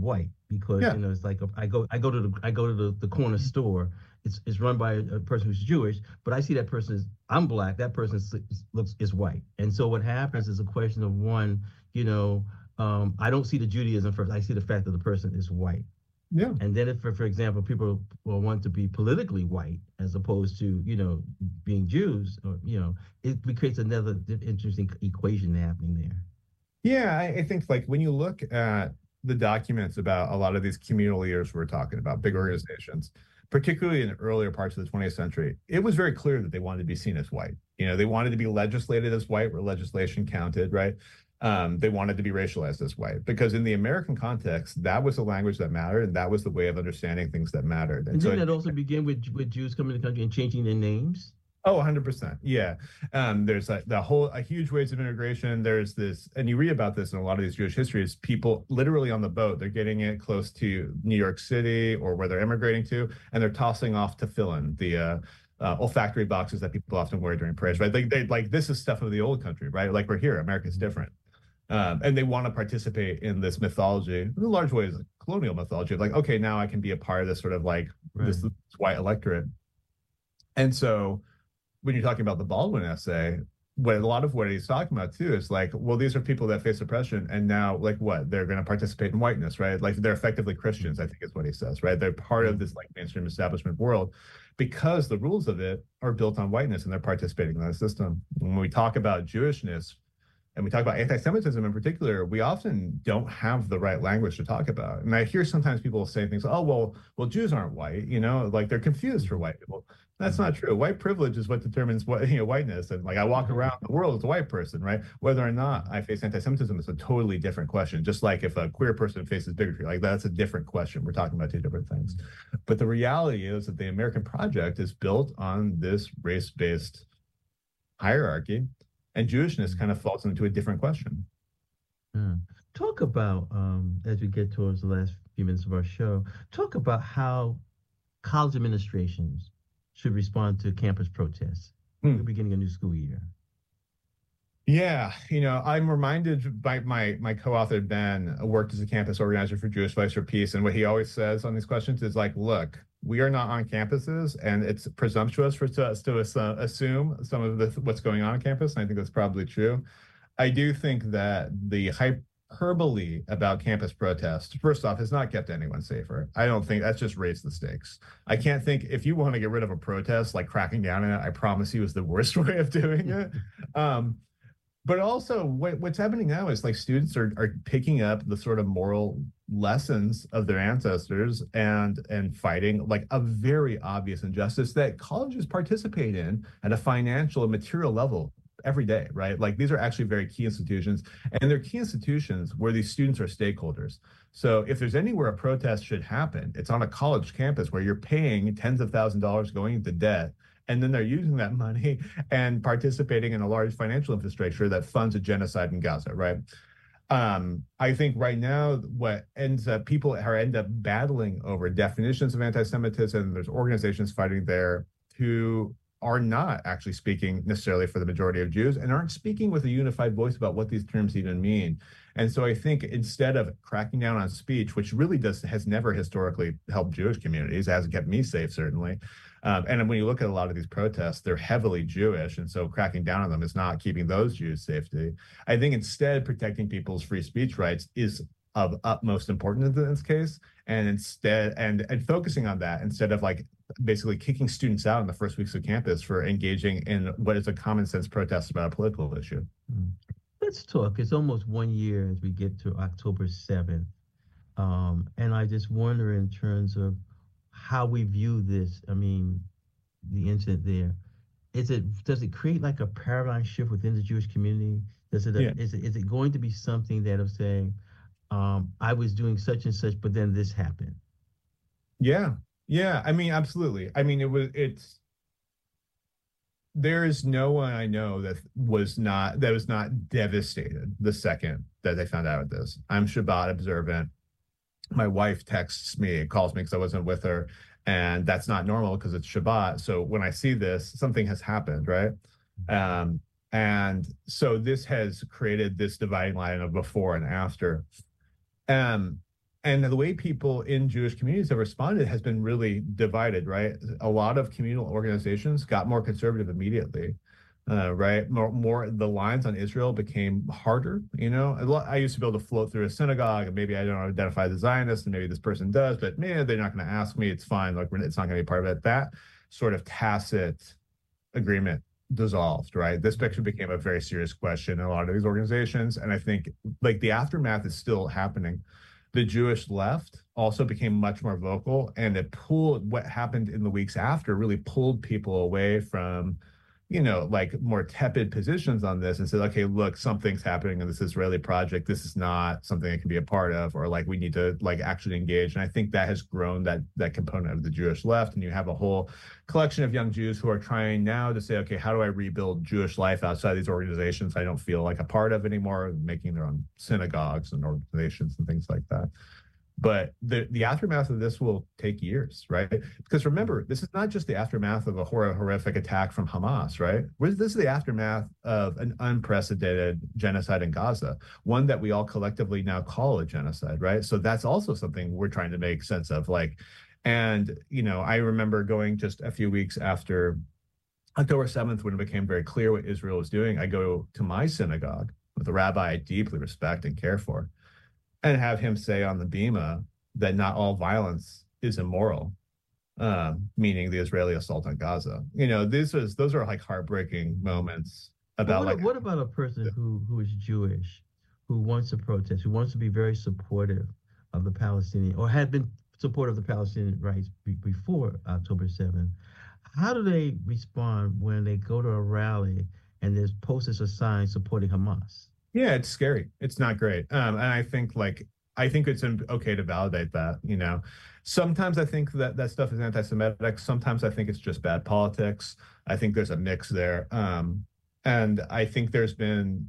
because Yeah. you know it's like I go I go to the I go to the, the corner store. It's it's run by a, a person who's Jewish, but I see that person is I'm black. That person is, looks is white, and so what happens is a question of one. You know, um, I don't see the Judaism first. I see the fact that the person is white. Yeah. And then if, for, for example, people will want to be politically white as opposed to, you know, being Jews, or, you know, it creates another interesting equation happening there. Yeah, I, I think like when you look at the documents about a lot of these communal leaders we're talking about, big organizations, particularly in the earlier parts of the twentieth century, it was very clear that they wanted to be seen as white. You know, they wanted to be legislated as white, where legislation counted, right? Um, they wanted to be racialized as white, because in the American context, that was the language that mattered, and that was the way of understanding things that mattered. And, and didn't so that also begin with with Jews coming to the country and changing their names? Oh, one hundred percent. Yeah. Um, there's a, the whole, a huge waves of integration. There's this, and you read about this in a lot of these Jewish histories, people literally on the boat, they're getting it close to New York City or where they're immigrating to, and they're tossing off tefillin, the uh, uh, olfactory boxes that people often wear during prayers, right? They, they like, this is stuff of the old country, right? Like we're here, America's different. Um, and they want to participate in this mythology, in a large way, is colonial mythology of like, okay, now I can be a part of this sort of like right. this, this white electorate. And so when you're talking about the Baldwin essay, what a lot of what he's talking about too is like, well, these are people that face oppression, and now like what? They're going to participate in whiteness, right? Like they're effectively Christians, I think is what he says, right? They're part of this like mainstream establishment world because the rules of it are built on whiteness and they're participating in that system. When we talk about Jewishness, and we talk about anti-Semitism in particular, we often don't have the right language to talk about. And I hear sometimes people say things, oh, well, well, Jews aren't white, you know, like they're confused for white people. That's not true. White privilege is what determines what, you know, whiteness. And like I walk around the world as a white person, right? Whether or not I face anti-Semitism is a totally different question. Just like if a queer person faces bigotry, like that's a different question. We're talking about two different things. But the reality is that the American project is built on this race-based hierarchy. And Jewishness kind of falls into a different question. Yeah. Talk about, um, as we get towards the last few minutes of our show, talk about how college administrations should respond to campus protests hmm. at the beginning of new school year. Yeah, you know, I'm reminded by my my co-author, Ben, worked as a campus organizer for Jewish Voice for Peace. And what he always says on these questions is like, look, we are not on campuses, and it's presumptuous for us to assume some of the, what's going on on campus. And I think that's probably true. I do think that the hyperbole about campus protests, first off, has not kept anyone safer. I don't think that's just raised the stakes. I can't think if you want to get rid of a protest, like cracking down on it, I promise you is the worst way of doing it. Um, But also what, what's happening now is like students are, are picking up the sort of moral lessons of their ancestors and and fighting like a very obvious injustice that colleges participate in at a financial and material level every day, right? Like these are actually very key institutions, and they're key institutions where these students are stakeholders. So if there's anywhere a protest should happen, it's on a college campus where you're paying tens of thousands of dollars going into debt, and then they're using that money and participating in a large financial infrastructure that funds a genocide in Gaza, right? Um, I think right now what ends up, people are end up battling over definitions of anti-Semitism. There's organizations fighting there who are not actually speaking necessarily for the majority of Jews and aren't speaking with a unified voice about what these terms even mean. And so I think instead of cracking down on speech, which really does has never historically helped Jewish communities, it hasn't kept me safe, certainly. Um, and when you look at a lot of these protests, they're heavily Jewish. And so cracking down on them is not keeping those Jews' safety. I think instead protecting people's free speech rights is of utmost importance in this case. And instead, and, and focusing on that instead of like basically kicking students out in the first weeks of campus for engaging in what is a common sense protest about a political issue. Let's talk. It's almost one year as we get to October seventh. Um, and I just wonder in terms of how we view this, I mean, the incident there, is it, does it create like a paradigm shift within the Jewish community? Does it, yeah. is it, is it going to be something that'll say, um, I was doing such and such, but then this happened? Yeah. Yeah. I mean, absolutely. I mean, it was, it's, there is no one I know that was not, that was not devastated the second that they found out this. I'm Shabbat observant. My wife texts me, calls me because I wasn't with her, and that's not normal because it's Shabbat. So when I see this, something has happened, right? Um, and so this has created this dividing line of before and after. Um, and the way people in Jewish communities have responded has been really divided, right? A lot of communal organizations got more conservative immediately, uh, right? More, more, the lines on Israel became harder, you know? I used to be able to float through a synagogue, and maybe I don't identify as a Zionist, and maybe this person does, but man, they're not going to ask me. It's fine. Like, it's not going to be part of it. That sort of tacit agreement dissolved, right? This picture became a very serious question in a lot of these organizations. And I think like the aftermath is still happening. The Jewish left also became much more vocal, and it pulled what happened in the weeks after really pulled people away from, you know, like more tepid positions on this and said, okay, look, something's happening in this Israeli project. This is not something I can be a part of, or like we need to like actually engage. And I think that has grown that that component of the Jewish left. And you have a whole collection of young Jews who are trying now to say, okay, how do I rebuild Jewish life outside these organizations I don't feel like a part of anymore, making their own synagogues and organizations and things like that. But the, the aftermath of this will take years, right? Because remember, this is not just the aftermath of a hor- horrific attack from Hamas, right? This is the aftermath of an unprecedented genocide in Gaza, one that we all collectively now call a genocide, right? So that's also something we're trying to make sense of. Like, and, you know, I remember going just a few weeks after October seventh, when it became very clear what Israel was doing, I go to my synagogue with a rabbi I deeply respect and care for, and have him say on the bima that not all violence is immoral, um, meaning the Israeli assault on Gaza. You know, this is those are like heartbreaking moments about what, like. What about a person who who is Jewish, who wants to protest, who wants to be very supportive of the Palestinian, or had been supportive of the Palestinian rights be, before October seventh? How do they respond when they go to a rally and there's posters or signs supporting Hamas? Yeah, it's scary. It's not great. Um, and I think like, I think it's okay to validate that, you know. Sometimes I think that that stuff is anti-Semitic. Sometimes I think it's just bad politics. I think there's a mix there. Um, and I think there's been,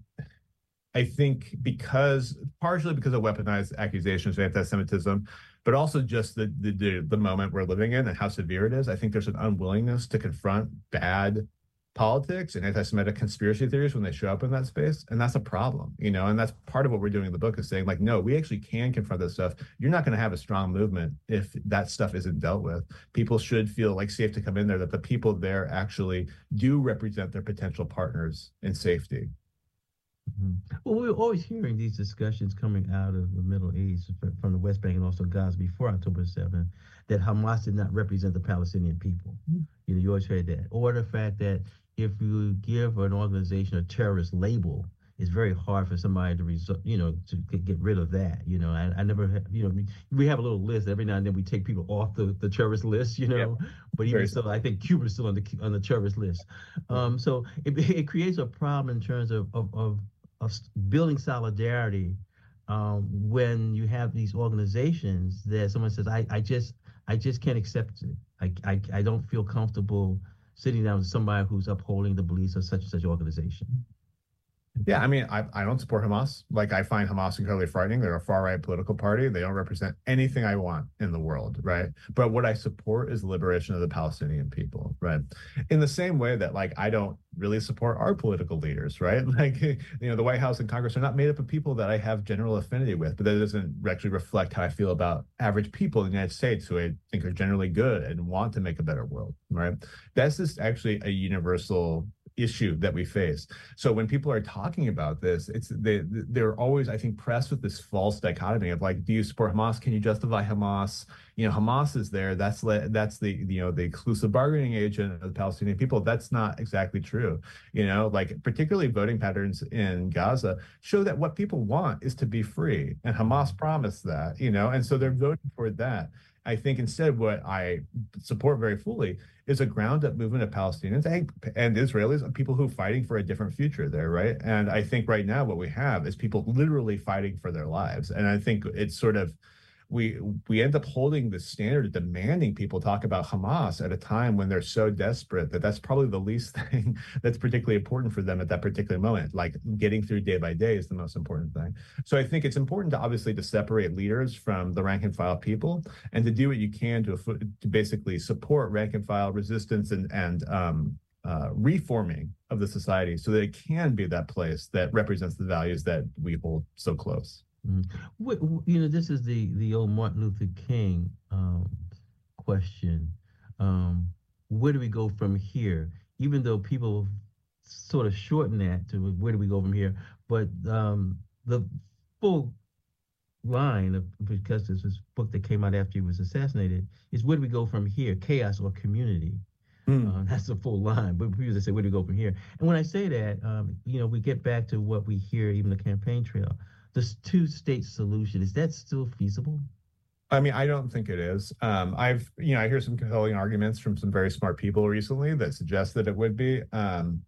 I think because, partially because of weaponized accusations of anti-Semitism, but also just the, the, the, the moment we're living in and how severe it is, I think there's an unwillingness to confront bad politics and anti-Semitic conspiracy theories when they show up in that space. And that's a problem, you know, and that's part of what we're doing in the book is saying like, no, we actually can confront this stuff. You're not going to have a strong movement if that stuff isn't dealt with. People should feel like safe to come in there, that the people there actually do represent their potential partners in safety. Mm-hmm. Well, we were always hearing these discussions coming out of the Middle East from the West Bank and also Gaza before October seventh, that Hamas did not represent the Palestinian people. Mm-hmm. You know, you always heard that. Or the fact that if you give an organization a terrorist label, it's very hard for somebody to, resu- you know, to get rid of that. You know, I, I never, have, you know, we have a little list. Every now and then we take people off the, the terrorist list, you know. Yeah. But even so, I think Cuba's still on the on the terrorist list. Um, so it, it creates a problem in terms of of, of, of building solidarity um, when you have these organizations that someone says, I, I just I just can't accept it. I, I I don't feel comfortable sitting down with somebody who's upholding the beliefs of such and such organization. Yeah, I mean, I, I don't support Hamas. Like, I find Hamas incredibly frightening. They're a far-right political party. They don't represent anything I want in the world, right? But what I support is the liberation of the Palestinian people, right? In the same way that, like, I don't really support our political leaders, right? Like, you know, the White House and Congress are not made up of people that I have general affinity with, but that doesn't actually reflect how I feel about average people in the United States who I think are generally good and want to make a better world, right? That's just actually a universal issue that we face. So when people are talking about this, it's they they're always, I think, pressed with this false dichotomy of like, do you support Hamas? Can you justify Hamas? You know, Hamas is there. That's that's the you know the exclusive bargaining agent of the Palestinian people. That's not exactly true. You know, like particularly voting patterns in Gaza show that what people want is to be free, and Hamas promised that. You know, and so they're voting for that. I think instead what I support very fully is a ground-up movement of Palestinians and, and Israelis, people who are fighting for a different future there, right? And I think right now what we have is people literally fighting for their lives. And I think it's sort of, we we end up holding the standard of demanding people talk about Hamas at a time when they're so desperate that that's probably the least thing that's particularly important for them at that particular moment. Like getting through day by day is the most important thing. So I think it's important to obviously to separate leaders from the rank and file people and to do what you can to, to basically support rank and file resistance and, and um, uh, reforming of the society so that it can be that place that represents the values that we hold so close. Mm. Wh- wh- You know, this is the the old Martin Luther King um, question. Um, where do we go from here? Even though people sort of shorten that to where do we go from here, but um, the full line of, because this was book that came out after he was assassinated, is where do we go from here? Chaos or community? Hmm. Uh, that's the full line. But people just say, where do we go from here? And when I say that, um, you know, we get back to what we hear, even the campaign trail. This two-state solution, is that still feasible? I mean, I don't think it is. Um, I've, you know, I hear some compelling arguments from some very smart people recently that suggest that it would be. Um,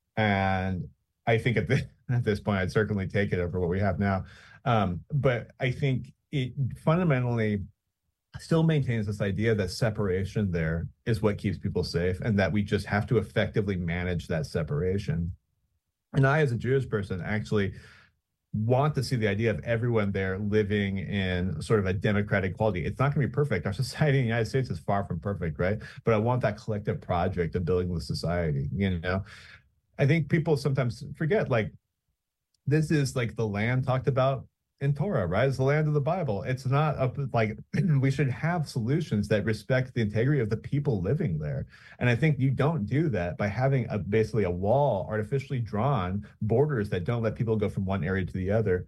and I think at this, at this point, I'd certainly take it over what we have now. Um, but I think it fundamentally still maintains this idea that separation there is what keeps people safe, and that we just have to effectively manage that separation. And I, as a Jewish person, actually want to see the idea of everyone there living in sort of a democratic quality. It's not going to be perfect. Our society in the United States is far from perfect, right? But I want that collective project of building the society, you know? I think people sometimes forget, like, this is like the land talked about in Torah, right? It's the land of the Bible. It's not a, like we should have solutions that respect the integrity of the people living there. And I think you don't do that by having a basically a wall artificially drawn, borders that don't let people go from one area to the other.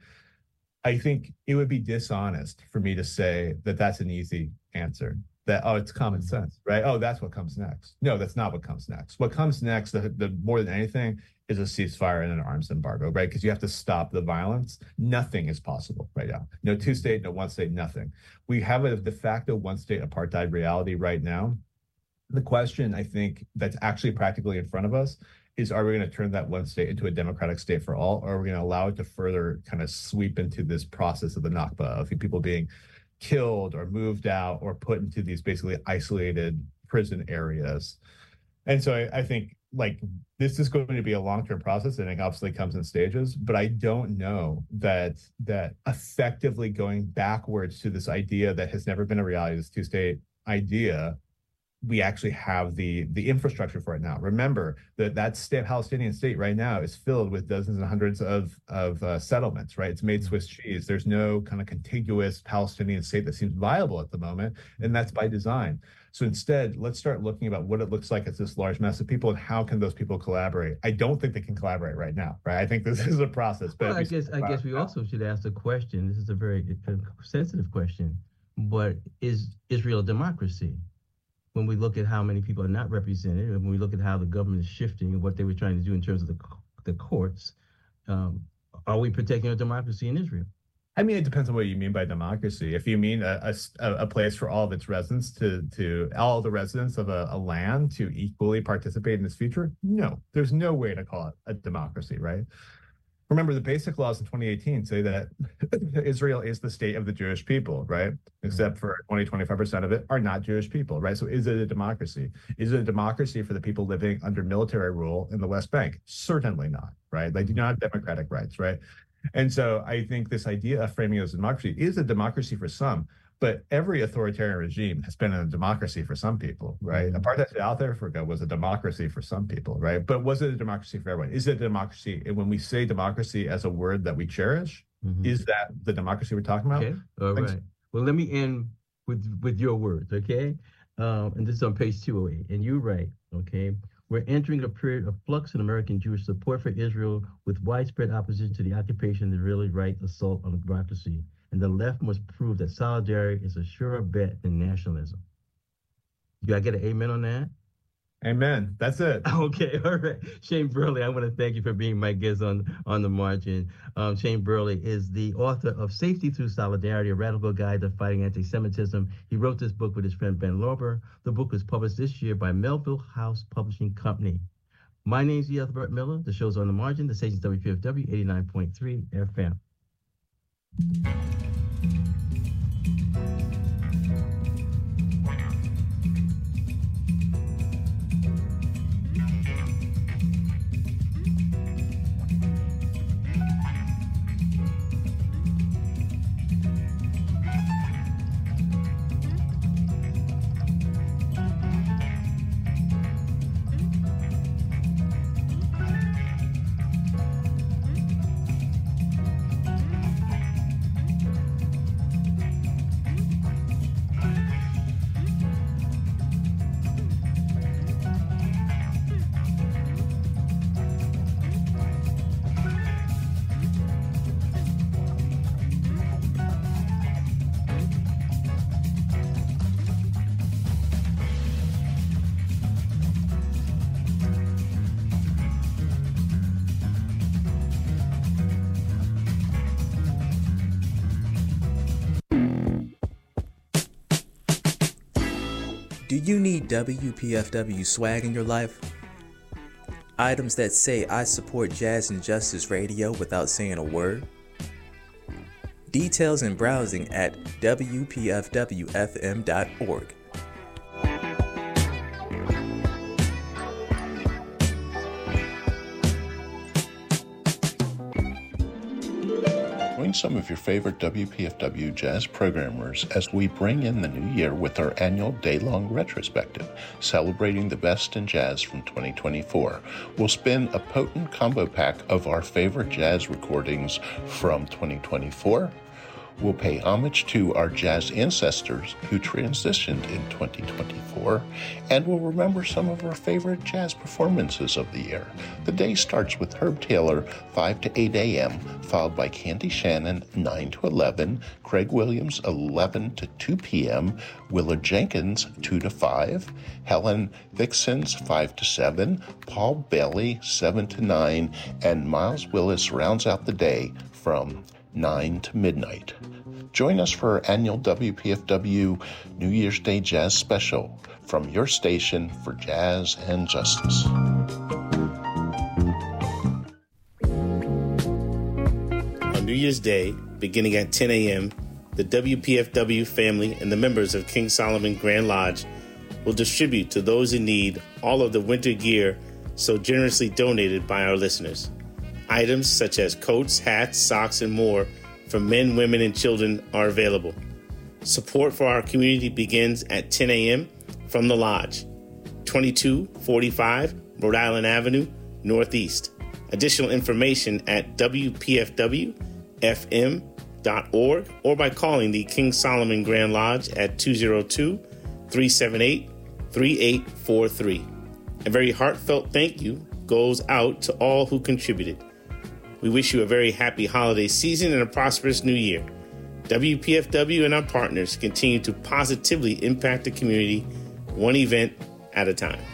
I think it would be dishonest for me to say that that's an easy answer. That, oh, it's common sense, right? Oh, that's what comes next. No, that's not what comes next. What comes next, the, the more than anything, is a ceasefire and an arms embargo, right? Because you have to stop the violence. Nothing is possible right now. No two-state, no one-state, nothing. We have a de facto one-state apartheid reality right now. The question, I think, that's actually practically in front of us is, are we going to turn that one state into a democratic state for all, or are we going to allow it to further kind of sweep into this process of the Nakba, of people being killed or moved out or put into these basically isolated prison areas? And so I, I think, like, this is going to be a long-term process, and it obviously comes in stages, but I don't know that that effectively going backwards to this idea that has never been a reality, this two-state idea, we actually have the the infrastructure for it now. Remember that that state, Palestinian state right now is filled with dozens and hundreds of of uh, settlements, right? It's made Swiss cheese. There's no kind of contiguous Palestinian state that seems viable at the moment, and that's by design. So instead, let's start looking about what it looks like as this large mass of people, and how can those people collaborate. I don't think they can collaborate right now, right? I think this is a process. But well, I guess I guess we also should ask the question. This is a very uh, sensitive question, but is Israel a democracy? When we look at how many people are not represented, and when we look at how the government is shifting and what they were trying to do in terms of the the courts, um, are we protecting a democracy in Israel? I mean, it depends on what you mean by democracy. If you mean a, a, a place for all of its residents to, to all the residents of a, a land to equally participate in its future, no, there's no way to call it a democracy, right? Remember, the basic laws in twenty eighteen say that Israel is the state of the Jewish people, right? Except for twenty, twenty-five percent of it are not Jewish people, right? So is it a democracy? Is it a democracy for the people living under military rule in the West Bank? Certainly not, right? They do not have democratic rights, right? And so I think this idea of framing it as a democracy is a democracy for some, but every authoritarian regime has been a democracy for some people, right? Mm-hmm. Apartheid South Africa was a democracy for some people, right? But was it a democracy for everyone? Is it a democracy? And when we say democracy as a word that we cherish, mm-hmm. is that the democracy we're talking about? Okay, all Thanks. right. Well, let me end with, with your words, okay? Um, and this is on page two oh eight, and you're right, okay? We're entering a period of flux in American Jewish support for Israel, with widespread opposition to the occupation and the Israeli right assault on democracy. And the left must prove that solidarity is a surer bet than nationalism. Do I get an amen on that? Amen. That's it. Okay, all right. Shane Burley, I want to thank you for being my guest on, on the margin. Um, Shane Burley is the author of Safety Through Solidarity, a radical guide to fighting anti-Semitism. He wrote this book with his friend Ben Lauber. The book was published this year by Melville House Publishing Company. My name is E. Ethelbert Miller. The show's On the Margin. The station's W P F W eighty-nine point three F M. Do you need W P F W swag in your life? Items that say I support Jazz and Justice Radio without saying a word? Details and browsing at W P F W F M dot org. Join some of your favorite W P F W jazz programmers as we bring in the new year with our annual day-long retrospective, celebrating the best in jazz from twenty twenty-four. We'll spin a potent combo pack of our favorite jazz recordings from twenty twenty-four. We'll pay homage to our jazz ancestors who transitioned in twenty twenty-four, and we'll remember some of our favorite jazz performances of the year. The day starts with Herb Taylor, five to eight a.m., followed by Candy Shannon, nine to eleven, Craig Williams, eleven to two p.m., Willa Jenkins, two to five, Helen Vixens, five to seven, Paul Bailey, seven to nine, and Miles Willis rounds out the day from nine to midnight. Join us for our annual W P F W New Year's Day Jazz Special from your station for Jazz and Justice. On New Year's Day, beginning at ten a.m., the W P F W family and the members of King Solomon Grand Lodge will distribute to those in need all of the winter gear so generously donated by our listeners. Items such as coats, hats, socks, and more for men, women, and children are available. Support for our community begins at ten a.m. from the Lodge, twenty-two forty-five Rhode Island Avenue, Northeast. Additional information at W P F W F M dot org or by calling the King Solomon Grand Lodge at two oh two, three seven eight, three eight four three. A very heartfelt thank you goes out to all who contributed. We wish you a very happy holiday season and a prosperous new year. W P F W and our partners continue to positively impact the community, one event at a time.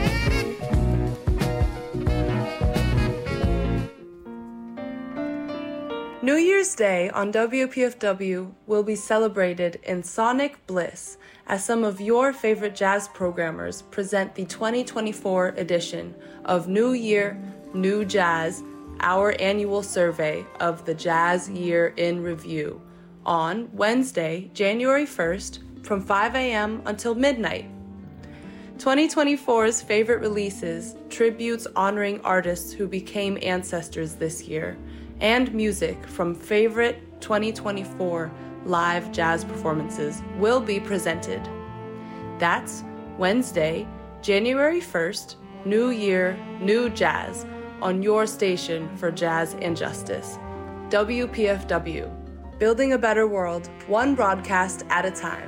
New Year's Day on W P F W will be celebrated in sonic bliss as some of your favorite jazz programmers present the twenty twenty-four edition of New Year, New Jazz, our annual survey of the Jazz Year in Review on Wednesday, January first from five a.m. until midnight. twenty twenty-four's favorite releases, tributes honoring artists who became ancestors this year, and music from favorite twenty twenty-four live jazz performances will be presented. That's Wednesday, January first, New Year, New Jazz, on your station for Jazz and Justice. W P F W, building a better world, one broadcast at a time.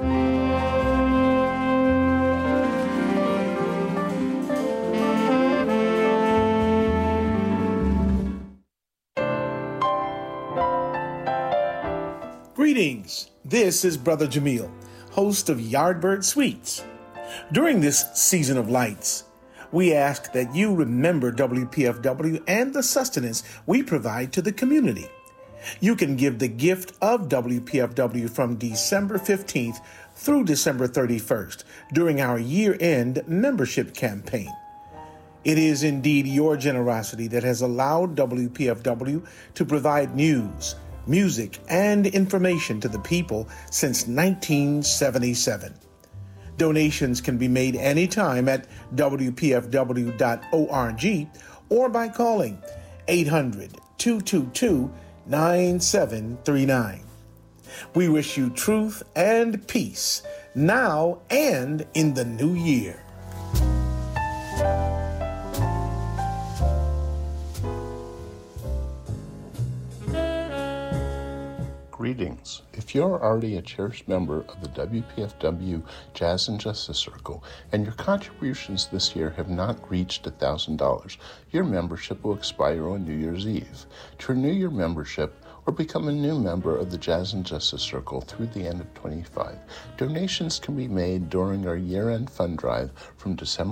Greetings. This is Brother Jamil, host of Yardbird Sweets. During this season of lights, we ask that you remember W P F W and the sustenance we provide to the community. You can give the gift of W P F W from December fifteenth through December thirty-first during our year-end membership campaign. It is indeed your generosity that has allowed W P F W to provide news, music, and information to the people since nineteen seventy-seven. Donations can be made anytime at W P F W dot org or by calling eight hundred, two two two, nine seven three nine. We wish you truth and peace now and in the new year. Greetings. If you're already a cherished member of the W P F W Jazz and Justice Circle and your contributions this year have not reached one thousand dollars, your membership will expire on New Year's Eve. To renew your membership or become a new member of the Jazz and Justice Circle through the end of twenty-five, donations can be made during our year-end fund drive from December